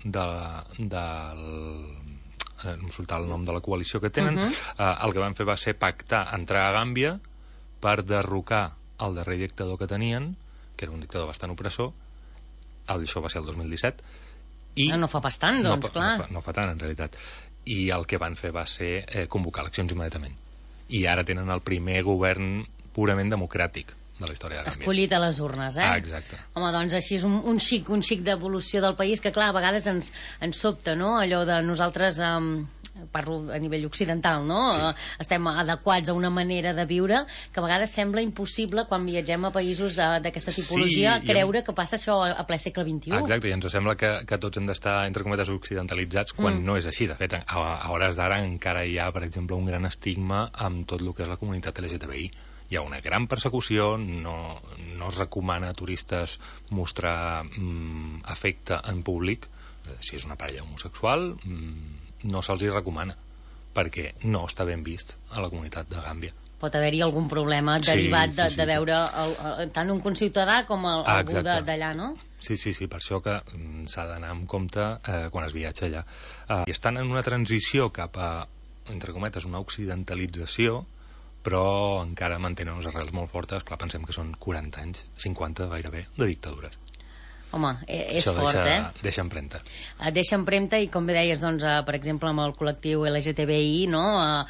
no soltar el nom de la coalició que tenen, el que van fer va ser pactar entrar a Gàmbia per derrocar el darrer dictador que tenien, que era un dictador bastant opressor. Això va ser el 2017. No fa pas tant, doncs, clar. No fa tant, en realitat. I el que van fer va ser convocar eleccions immediatament. I ara tenen el primer govern purament democràtic de la història de Gàmbia. Escollit a les urnes, Exacte. Home, doncs així és un xic d'evolució del país que, clar, a vegades ens sobta, no?, allò de nosaltres... parlo a nivell occidental, no? Sí. Estem adequats a una manera de viure que a vegades sembla impossible quan viatgem a països d'aquesta tipologia creure que passa això a ple segle XXI. Exacte, i ens sembla que tots hem d'estar, entre cometes, occidentalitzats quan no és així. De fet, a hores d'ara encara hi ha, per exemple, un gran estigma amb tot el que és la comunitat LGTBI. Hi ha una gran persecució, no es recomana a turistes mostrar afecte en públic. Si és una parella homosexual, no se'ls hi recomana, perquè no està ben vist a la comunitat de Gàmbia. Pot haver-hi algun problema derivat de veure tant un conciutadà com algú d'allà, no? Sí, per això que s'ha d'anar amb compte quan es viatja allà. I estan en una transició cap a, entre cometes, una occidentalització, però encara mantenen unes arrels molt fortes. Clar, pensem que són 40 anys, 50 gairebé, de dictadures. Home, és això fort, deixa empremta. Deixa empremta i, com bé deies, doncs, per exemple, amb el col·lectiu LGTBI, no?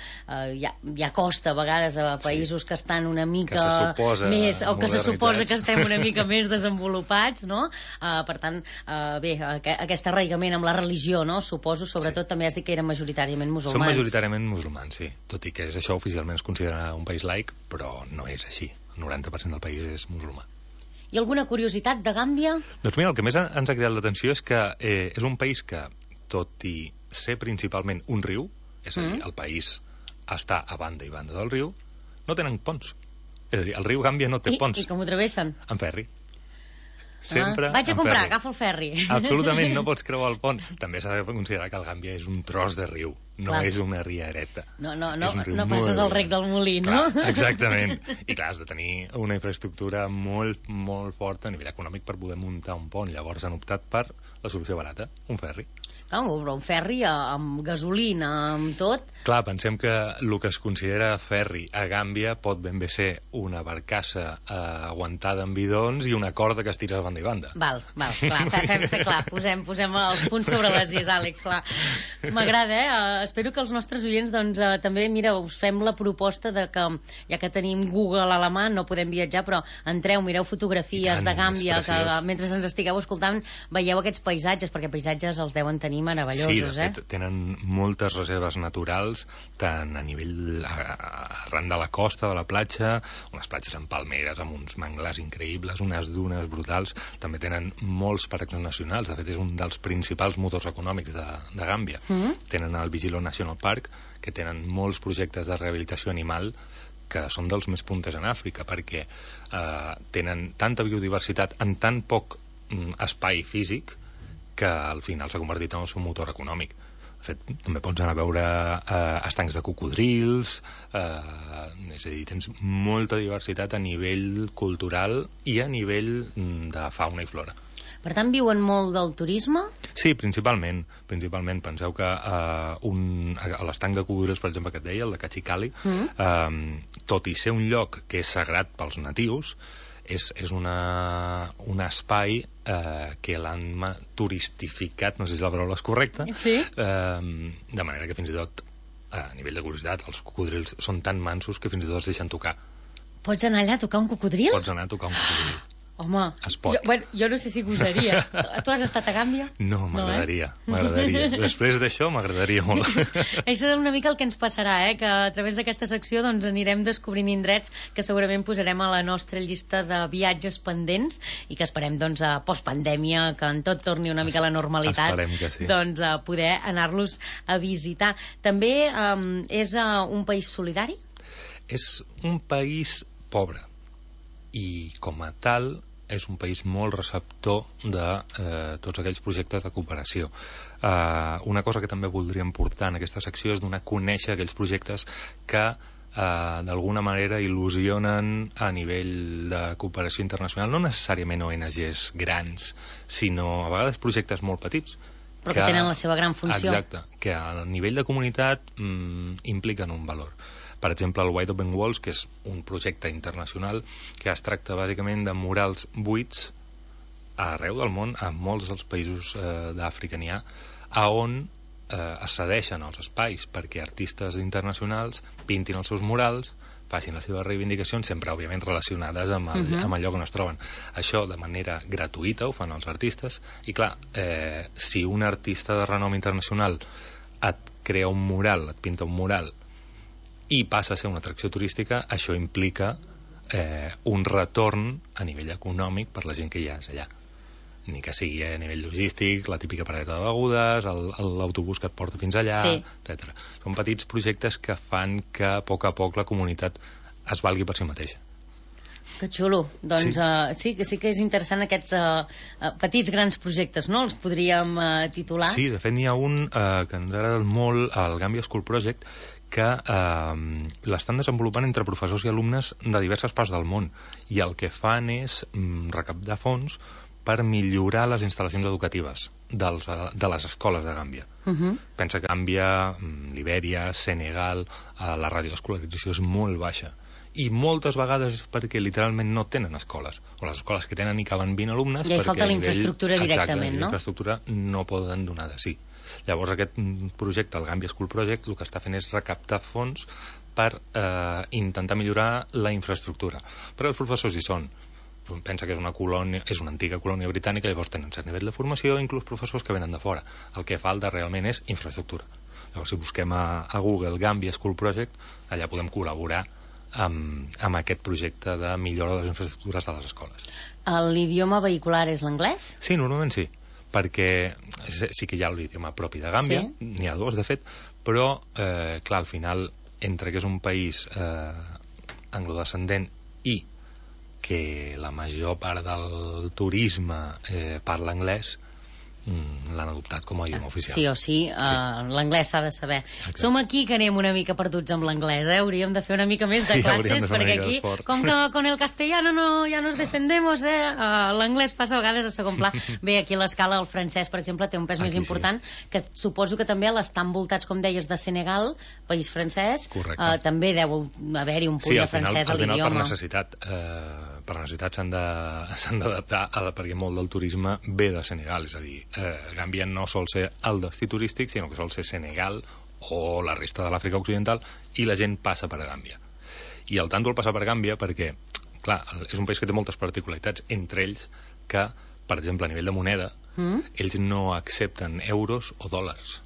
Hi ha costa a vegades a països que estan una mica més, o que se suposa que estem una mica més desenvolupats, no? Per tant, bé, aquest arraigament amb la religió, no? Suposo, sobretot també has dit que eren majoritàriament musulmans. Són majoritàriament musulmans, sí. Tot i que és això, oficialment es considera un país laic, però no és així. El 90% del país és musulmà. I alguna curiositat de Gàmbia? Doncs mira, el que més ens ha cridat l'atenció és que és un país que, tot i ser principalment un riu, és a dir, el país està a banda i banda del riu, no tenen ponts. És a dir, el riu Gàmbia no té ponts. I com ho travessen? En ferri. Sempre vaig a comprar, ferri. agafo el ferri. Absolutament, no pots creuar el pont. També s'ha de considerar que el Gàmbia és un tros de riu, no és una riereta. No passes el rec del molí, no? Exactament. I clar, has de tenir una infraestructura molt, molt forta a nivell econòmic per poder muntar un pont. Llavors han optat per la solució barata, un ferri. Clar, un ferri amb gasolina, amb tot. Clar, pensem que el que es considera ferri a Gàmbia pot ben bé ser una barcassa aguantada amb bidons i una corda que es tira de banda i banda. Val, clar, posem els punts sobre les is, Àlex, clar. M'agrada, espero que els nostres oients, doncs, també, mira, us fem la proposta de que, ja que tenim Google a la mà, no podem viatjar, però entreu, mireu fotografies de Gàmbia, que mentre ens estigueu escoltant veieu aquests paisatges, perquè paisatges els deuen tenir meravellosos, sí, de fet, tenen moltes reserves naturals, tant a nivell arran de la costa, de la platja, unes platges amb palmeres, amb uns manglars increïbles, unes dunes brutals. També tenen molts parcs nacionals. De fet, és un dels principals motors econòmics de Gàmbia. Tenen el Vigilo National Park, que tenen molts projectes de rehabilitació animal que són dels més punters en Àfrica, perquè tenen tanta biodiversitat en tan poc espai físic que al final s'ha convertit en el seu motor econòmic. De fet, també pots anar a veure estancs de cocodrils, és a dir, tens molta diversitat a nivell cultural i a nivell de fauna i flora. Per tant, viuen molt del turisme? Sí, principalment. Penseu que a l'estanc de cocodrils, per exemple, que et deia, el de Cachicali, tot i ser un lloc que és sagrat pels natius, és un espai que l'han turistificat, no sé si la paraula és correcta, de manera que fins i tot, a nivell de curiositat, els cocodrils són tan mansos que fins i tot es deixen tocar. Pots anar allà a tocar un cocodril? Pots anar a tocar un cocodril. Home, es pot. Jo no sé si gosaria. Tu has estat a Gàmbia? No, m'agradaria. Després d'això m'agradaria molt. Això és una mica el que ens passarà, que a través d'aquesta secció doncs, anirem descobrint indrets que segurament posarem a la nostra llista de viatges pendents i que esperem doncs, a postpandèmia, que en tot torni una mica a la normalitat, sí. Doncs, poder anar-los a visitar. També és un país solidari? És un país pobre i com a tal és un país molt receptor de tots aquells projectes de cooperació. Una cosa que també voldríem portar en aquesta secció és donar a conèixer aquells projectes que d'alguna manera il·lusionen a nivell de cooperació internacional, no necessàriament ONGs grans, sinó a vegades projectes molt petits. Però que tenen la seva gran funció. Exacte, que a nivell de comunitat impliquen un valor. Per exemple, el Wide Open Walls, que és un projecte internacional que es tracta bàsicament de murals buits arreu del món, a molts dels països d'Àfrica n'hi ha, on es cedeixen els espais perquè artistes internacionals pintin els seus murals, facin les seves reivindicacions, sempre òbviament relacionades amb el lloc on es troben. Això de manera gratuïta ho fan els artistes i clar, si un artista de renom internacional et crea un mural, et pinta un mural i passa a ser una atracció turística, això implica un retorn a nivell econòmic per la gent que hi ha allà. Ni que sigui a nivell logístic, la típica paradeta de begudes, l'autobús que et porta fins allà, etc. Són petits projectes que fan que a poc la comunitat es valgui per si mateixa. Que xulo. Doncs sí que és interessant aquests petits grans projectes, no? Els podríem titular. Sí, de fet n'hi ha un que ens agrada molt, el Gambia School Project, que l'estan desenvolupant entre professors i alumnes de diverses parts del món, i el que fan és recaptar fons per millorar les instal·lacions educatives de les escoles de Gàmbia. Pensa que Gàmbia, Libèria, Senegal, la radioescolarització és molt baixa. I moltes vegades és perquè literalment no tenen escoles. O les escoles que tenen hi caben 20 alumnes. I hi falta la infraestructura directament, no? La infraestructura no poden donar de sí. Llavors aquest projecte, el Gambia School Project, el que està fent és recaptar fons per intentar millorar la infraestructura. Perquè els professors hi són. Pensa que és una antiga colònia britànica, llavors tenen cert nivell de formació, inclús professors que venen de fora. El que falta realment és infraestructura. Llavors, si busquem a Google Gambia School Project, allà podem col·laborar amb aquest projecte de millora de les infraestructures de les escoles. L'idioma vehicular és l'anglès? Sí, normalment sí, perquè sí que hi ha l'idioma propi de Gàmbia, n'hi ha dos de fet, però clar, al final, entre que és un país anglodescendent i que la major part del turisme parla anglès, l'han adoptat com a idioma oficial. Sí o sí, l'anglès s'ha de saber. Exacte. Som aquí que anem una mica perduts amb l'anglès, hauríem de fer una mica més de classes, perquè aquí, com que con el castellano ya nos defendemos, l'anglès passa a vegades a segon pla. Bé, aquí a l'escala el francès, per exemple, té un pes més important, que suposo que també a l'estar envoltats, com deies, de Senegal, país francès, també deu haver-hi un punt de francès a l'idioma. Per necessitat s'han d'adaptar perquè molt del turisme ve de Senegal, és a dir, Gàmbia no sol ser el destí turístic, sinó que sol ser Senegal o la resta de l'Àfrica Occidental, i la gent passa per Gàmbia. I el tanto el passa per Gàmbia perquè, clar, és un país que té moltes particularitats, entre ells que, per exemple, a nivell de moneda, ells no accepten euros o dòlars.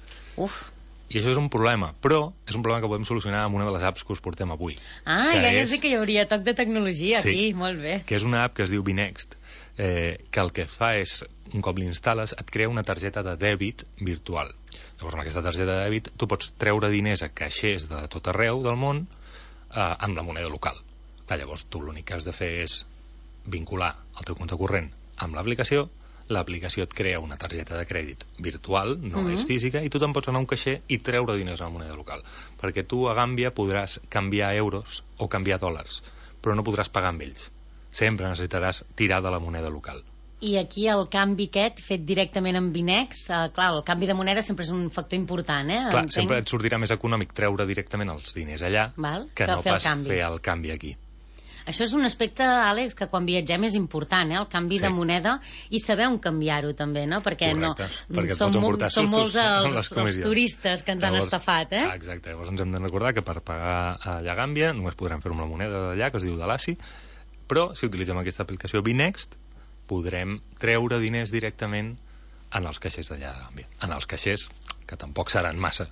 I això és un problema, però és un problema que podem solucionar amb una de les apps que us portem avui. Ja sé que hi hauria toc de tecnologia aquí, molt bé. Que és una app que es diu Binext, que el que fa és, un cop l'instal·les, et crea una targeta de dèbit virtual. Llavors, amb aquesta targeta de dèbit, tu pots treure diners a caixers de tot arreu del món amb la moneda local. Llavors, tu l'únic que has de fer és vincular el teu compte corrent amb l'aplicació, l'aplicació et crea una targeta de crèdit virtual, no és física, i tu te'n pots anar a un caixer i treure diners a la moneda local. Perquè tu a Gàmbia podràs canviar euros o canviar dòlars, però no podràs pagar amb ells. Sempre necessitaràs tirar de la moneda local. I aquí el canvi aquest, fet directament amb Binex, clar, el canvi de moneda sempre és un factor important, Clar, sempre et sortirà més econòmic treure directament els diners allà que no pas fer el canvi aquí. Això és un aspecte, Àlex, que quan viatgem és important, el canvi de moneda, i saber on canviar-ho també, no? Perquè són molts els turistes que ens han estafat, Exacte, llavors ens hem de recordar que per pagar allà a Gàmbia només podrem fer-ho amb la moneda d'allà, que es diu Dalasi, però si utilitzem aquesta aplicació Binext podrem treure diners directament en els caixers d'allà a Gàmbia. En els caixers, que tampoc seran massa.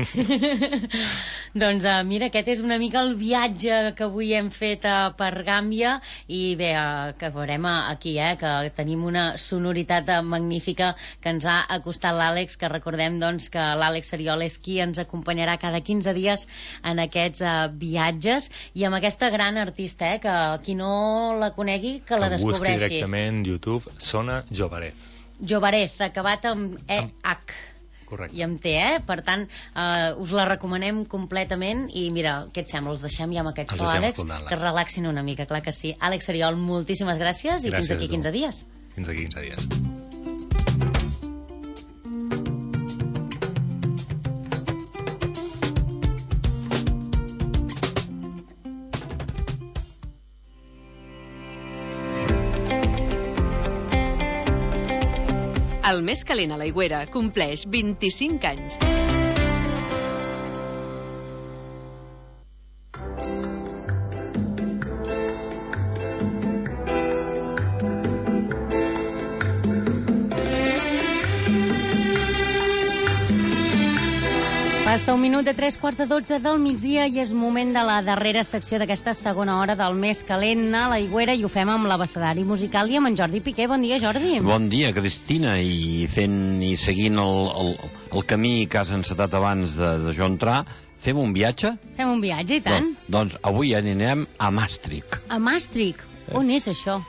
Doncs mira, aquest és una mica el viatge que avui hem fet per Gàmbia, i bé, que veurem aquí, que tenim una sonoritat magnífica que ens ha acostat l'Àlex, que recordem doncs que l'Àlex Seriol és qui ens acompanyarà cada 15 dies en aquests viatges, i amb aquesta gran artista, que qui no la conegui que la descobreixi. Que busqui directament YouTube Sona Jovarez. Jovarez, acabat amb E-H. Correcte. I amb T, Per tant, us la recomanem completament, i mira, què et sembla? Els deixem ja amb aquests to, Àlex, que es relaxin una mica, clar que sí. Àlex Seriol, moltíssimes gràcies, i fins d'aquí 15 dies. Fins d'aquí 15 dies. El més calent a l'Aigüera compleix 25 anys. Passa un minut de 3:15 del migdia i és moment de la darrera secció d'aquesta segona hora del Més Calent a l'Aigüera, i ho fem amb l'abecedari musical i amb en Jordi Piqué. Bon dia, Jordi. Bon dia, Cristina, i seguint el camí que has encetat abans de jo entrar, fem un viatge? Fem un viatge, i tant. Doncs avui anirem a Maastricht. A Maastricht? On és això?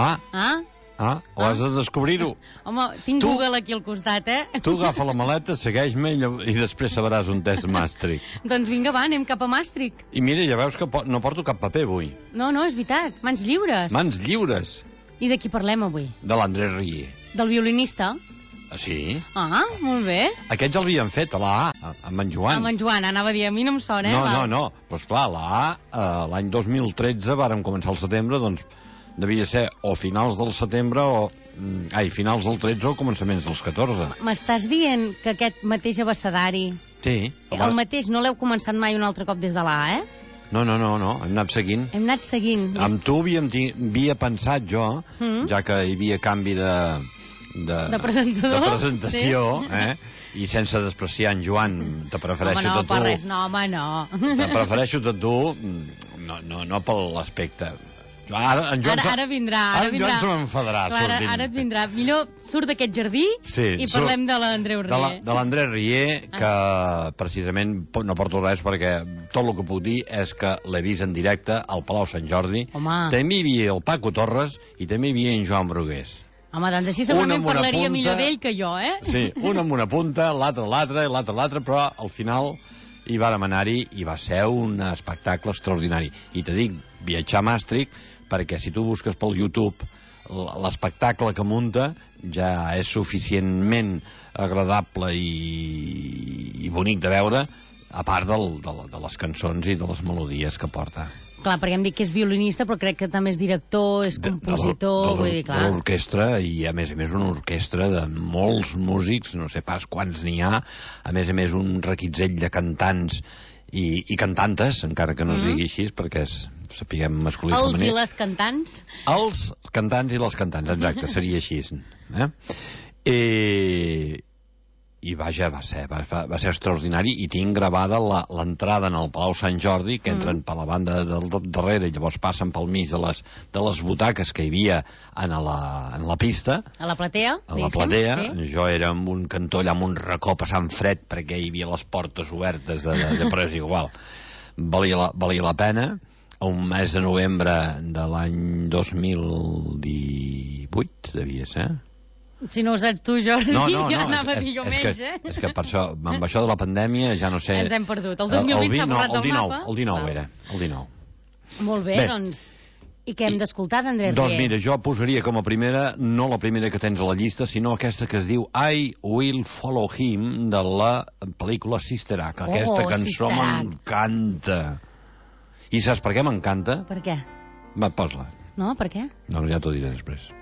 Ho has de descobrir-ho. Home, tinc Google aquí al costat, Tu agafa la maleta, segueix-me i després sabràs on és Maastricht. Doncs vinga, va, anem cap a Maastricht. I mira, ja veus que no porto cap paper avui. No, és veritat, mans lliures. Mans lliures. I de qui parlem avui? De l'Andrés Rieu. Del violinista? Sí. Molt bé. Aquests el havien fet a la A, amb en Joan. Amb en Joan, anava a dir, a mi no em sona, No, doncs clar, la A, l'any 2013, vàrem començar al setembre, doncs devia ser o finals del setembre finals del 13 o començaments dels 14. M'estàs dient que aquest mateix abecedari... Sí. El mateix, no l'heu començat mai un altre cop des de la A, No, hem anat seguint. Hem anat seguint. Amb tu havia pensat jo, ja que hi havia canvi de presentació, i sense despreciar en Joan, te prefereixo a tu. Per res, home, no. Te prefereixo a tu, no per l'aspecte. Ara vindrà. Ara en Joan se m'enfadarà sortint. Ara et vindrà. Millor surt d'aquest jardí i parlem de l'Andreu Rieu. De l'Andreu Rieu, que precisament no porto res perquè tot el que puc dir és que l'he vist en directe al Palau Sant Jordi. També hi havia el Paco Torres i també hi havia en Joan Brugués. Home, doncs així segurament parlaria millor d'ell que jo, Sí, un amb una punta, l'altre a l'altre, però al final hi vàrem anar-hi i va ser un espectacle extraordinari. I te dic, viatjar a Maastricht, perquè si tu busques pel YouTube l'espectacle que munta ja és suficientment agradable i bonic de veure, a part de les cançons i de les melodies que porta. Clar, perquè hem dit que és violinista, però crec que també és director, és compositor... De l'orquestra, i a més una orquestra de molts músics, no sé pas quants n'hi ha, a més un requitzell de cantants i cantantes, encara que no es digui així, perquè sapiguem masculí i femení. Els i les cantants? Els cantants i les cantants, exacte, seria així. I vaja, va ser extraordinari, i tinc gravada l'entrada en el Palau Sant Jordi, que entren per la banda del darrere i llavors passen pel mig de les butaques que hi havia en la pista. A la platea? A la platea. Sí. Jo era en un cantó allà amb un racó passant fred perquè hi havia les portes obertes però és igual. Valia la pena. Un mes de novembre de l'any 2018, devia ser. Si no ho saps tu, Jordi, No, ja anava a dir jo menys, És que per això, amb això de la pandèmia, ja no sé... Ens hem perdut. El 2020 s'ha borrat del mapa. El 19 era, el 19. Molt bé, doncs... I què hem d'escoltar d'Andrés Rieu? Doncs mira, jo posaria com a primera, no la primera que tens a la llista, sinó aquesta que es diu I Will Follow Him, de la pel·lícula Sister Act. Aquesta cançó m'encanta. I saps per què m'encanta? Per què? Va, posa-la. No, per què? No, ja t'ho diré després.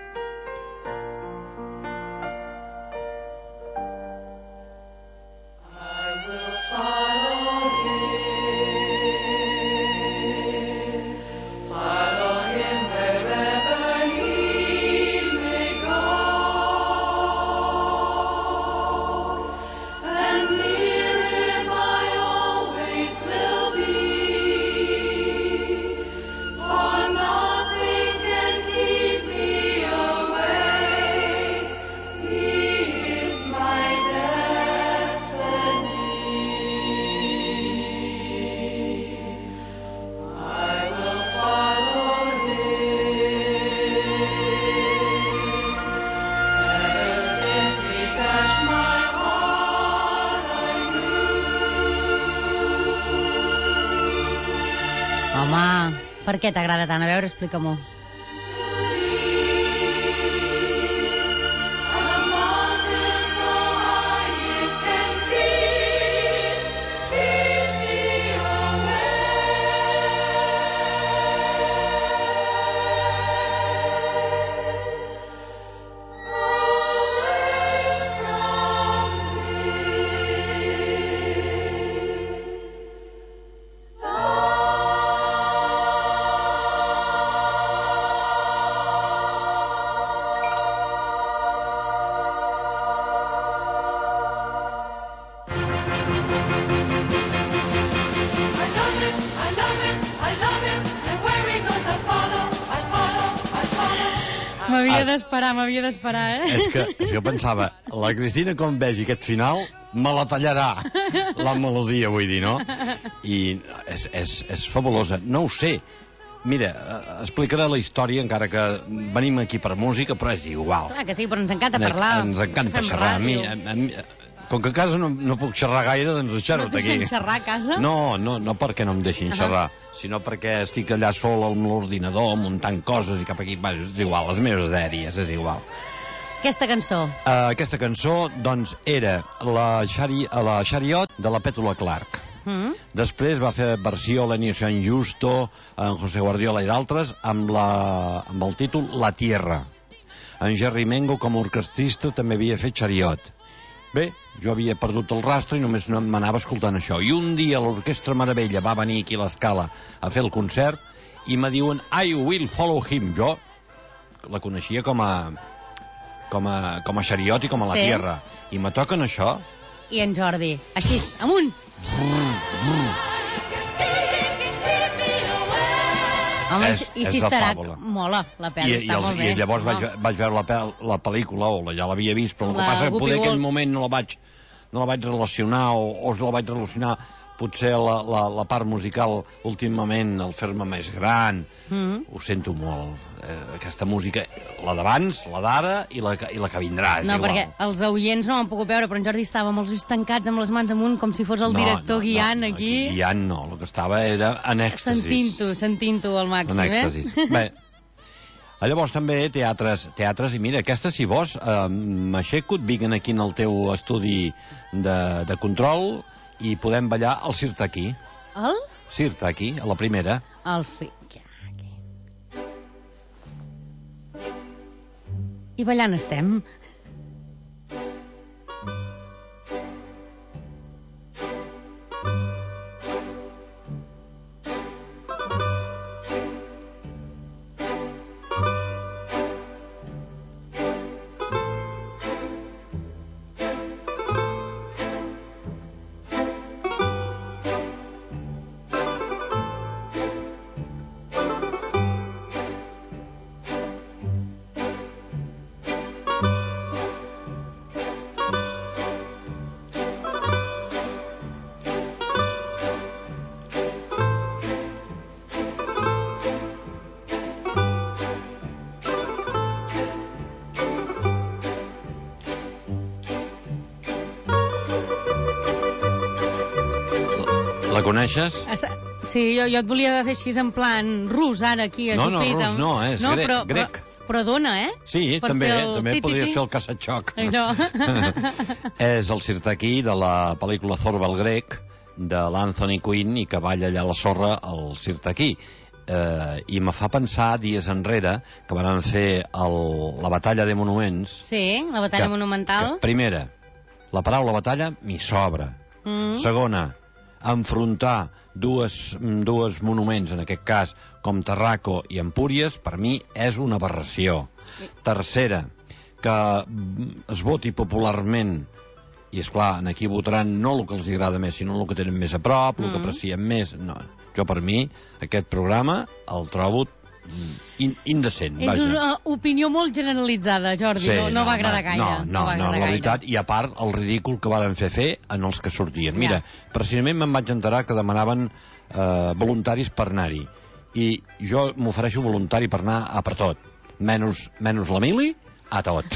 Per què t'agrada tant? A veure, explica-m'ho. M'havia d'esperar, És que pensava, la Cristina quan vegi aquest final me la tallarà la melodia, vull dir, no? I és fabulosa. No ho sé. Mira, explicaré la història, encara que venim aquí per música, però és igual. Clar que sí, però ens encanta parlar. Ens encanta xerrar. A mi, com que a casa no puc xerrar gaire, doncs xerro aquí. No et deixen xerrar a casa? No perquè no em deixin xerrar, sinó perquè estic allà sol amb l'ordinador, muntant coses i cap aquí. Va, és igual, les meves dèries, és igual. Aquesta cançó? Aquesta cançó, doncs, era la Chariot de la Petula Clark. Després va fer versió l'Ennio San Justo, en José Guardiola i d'altres, amb el títol La Tierra. En Jerry Mengo, com a orquestrista, també havia fet Chariot. Bé, jo havia perdut el rastre i només m'anava escoltant això. I un dia l'Orquestra Meravella va venir aquí a l'Escala a fer el concert i me diuen I Will Follow Him. Jo la coneixia com a Chariot i com a La Tierra. I me toquen això. I en Jordi, així, amunt. Home, i si estarà... Mola, la pel·li està molt bé. I llavors vaig veure la pel·lícula, o ja l'havia vist, però el que passa que poder aquell moment no la vaig relacionar, o la vaig relacionar potser la part musical últimament, el fer-me més gran. Ho sento molt. Aquesta música, la d'abans, la d'ara i la que vindrà, és igual. No, perquè els oients no ho han pogut veure, però en Jordi estava amb els ulls tancats, amb les mans amunt, com si fos el director guiant aquí. Guiant no, el que estava era en èxtasis. Sentint-ho al màxim, en èxtasis. Bé, llavors també teatres, i mira, aquesta, si vols, m'aixeco, et vinc aquí en el teu estudi de control i podem ballar el Sirtaki. El? Sirtaki, a la primera. El Sirtaki. I ballant estem. coneixes? Sí, jo et volia fer així en plan rus, ara, aquí. No, rus no, és grec. Però dona, Sí, també podria ser el Caçatxoc. És el sirtaqui de la pel·lícula Zorba el grec, de l'Anthony Quinn, i que balla allà a la sorra el sirtaqui. I me fa pensar dies enrere que van fer la batalla de monuments. Sí, la batalla monumental. Primera, la paraula batalla m'hi sobra. Segona, enfrontar dos monuments, en aquest cas com Tarraco i Empúries, per mi és una aberració. Tercera, que es voti popularment, i esclar, aquí votaran no el que els agrada més, sinó el que tenen més a prop, el que aprecien més. No, jo per mi aquest programa el trobo indecent. És una opinió molt generalitzada, Jordi, no va agradar gaire. No, la veritat, i a part el ridícul que varen fer en els que sortien. Mira, precisament me'n vaig enterar que demanaven voluntaris per anar-hi, i jo m'ofereixo voluntari per anar a per tot, menys l'Emili, a tot.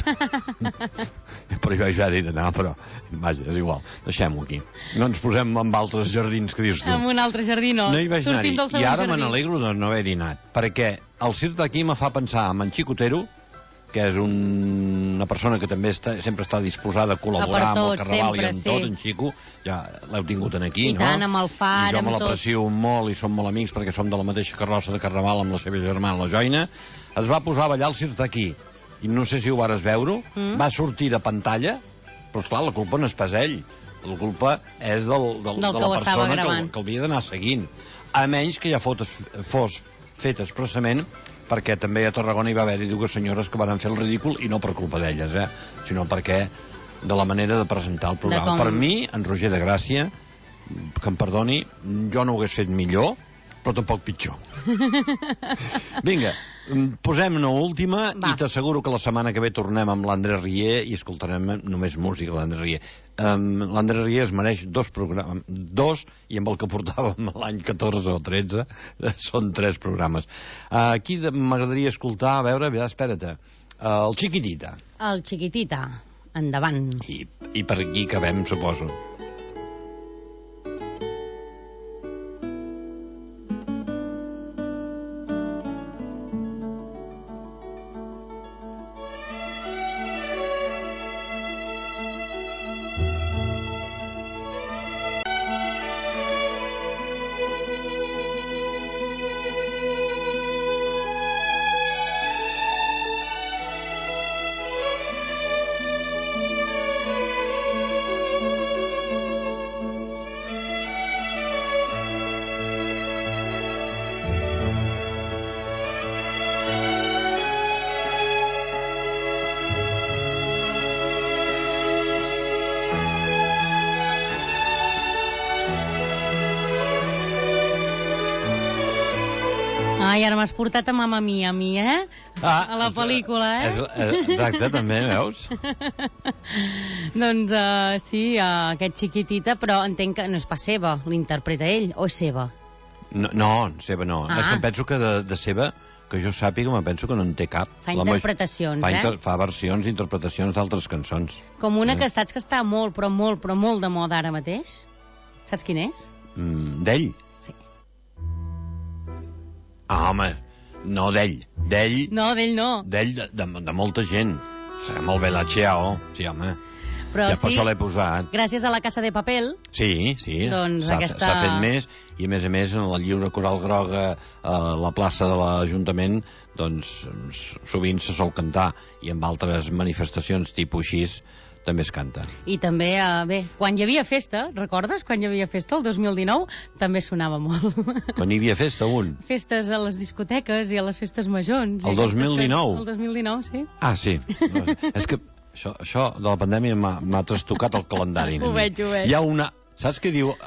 Però jo ja he d'anar, però vaja, és igual, deixem-ho aquí. No ens posem amb altres jardins, que dius tu. En un altre jardí no, hi vaig anar-hi, i ara me n'alegro de no haver-hi anat, perquè el circ d'aquí me fa pensar en Xicotero, que és una persona que també sempre està disposada a col·laborar amb el Carnaval i amb tot, en Xico, ja l'heu tingut aquí, no? I tant, amb el Far, i jo me l'aprecio molt i som molt amics perquè som de la mateixa carrossa de Carnaval amb la seva germana, la Joina. Es va posar a ballar el circ d'aquí, i no sé si ho vares veure, va sortir a pantalla, però esclar, la culpa no és pas ell, la culpa és de la persona que havia d'anar seguint, a menys que ja fos fet expressament, perquè també a Tarragona hi va haver-hi dues senyores que van fer el ridícul, i no per culpa d'elles, sinó perquè de la manera de presentar el programa. Per mi, en Roger de Gràcia, que em perdoni, jo no ho hagués fet millor, però tampoc pitjor. Vinga, posem una última i t'asseguro que la setmana que ve tornem amb l'Andrés Rier i escoltarem només música de l'Andrés Rier. L'Andrés Rier es mereix dos programes, i amb el que portàvem l'any 14 o 13 són 3 programes. Aquí m'agradaria escoltar, a veure, espera't, el Chiquitita. El Chiquitita, endavant. I per aquí acabem, suposo. Ai, ara m'has portat a Mamma Mia, a mi, a la pel·lícula, Exacte, també, veus? Doncs sí, aquest Chiquitita, però entenc que no és pas seva, l'interpreta ell, o és seva? No, seva no. És que em penso que de seva, que jo sàpiga, me penso que no en té cap. Fa interpretacions, Fa versions i interpretacions d'altres cançons. Com una que saps que està molt, però molt de moda ara mateix? Saps quin és? D'ell? Sí. Home, no d'ell. No, d'ell no. D'ell, de molta gent. Molt bé la Chiao, sí, home. Però ja per això l'he posat. Gràcies a la Casa de Papel. Sí. Doncs s'ha fet més, i a més, en la Lliure Coral Groga, a la plaça de l'Ajuntament, doncs sovint se sol cantar, i amb altres manifestacions tipus així també es canta. I també, quan hi havia festa, recordes? Quan hi havia festa, el 2019, també sonava molt. Quan hi havia festa, on? Festes a les discoteques i a les festes majors. El 2019? El 2019, sí. Ah, sí. És que això de la pandèmia m'ha trastocat el calendari. Ho veig. Hi ha una... Saps què diu?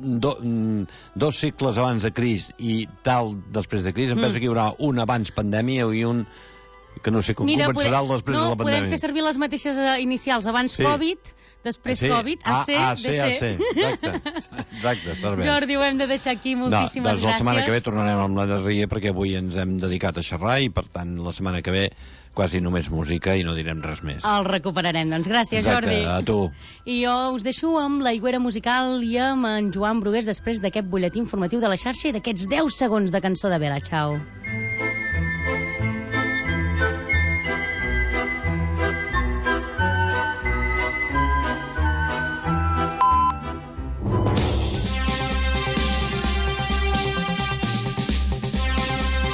2 segles abans de Crist i tal després de Crist. Em penso que hi haurà un abans pandèmia i un... que no sé com començarà el després de la pandèmia. Podem fer servir les mateixes inicials abans Covid, després Covid, AC, DC. Exacte, serveix. Jordi, ho hem de deixar aquí, moltíssimes gràcies. La setmana que ve tornarem amb la Ria, perquè avui ens hem dedicat a xerrar i, per tant, la setmana que ve quasi només música i no direm res més. El recuperarem, doncs gràcies, Jordi. Exacte, a tu. I jo us deixo amb la Higuera Musical i amb en Joan Brugués després d'aquest butlletí informatiu de la xarxa i d'aquests 10 segons de cançó de Vela. Ciao.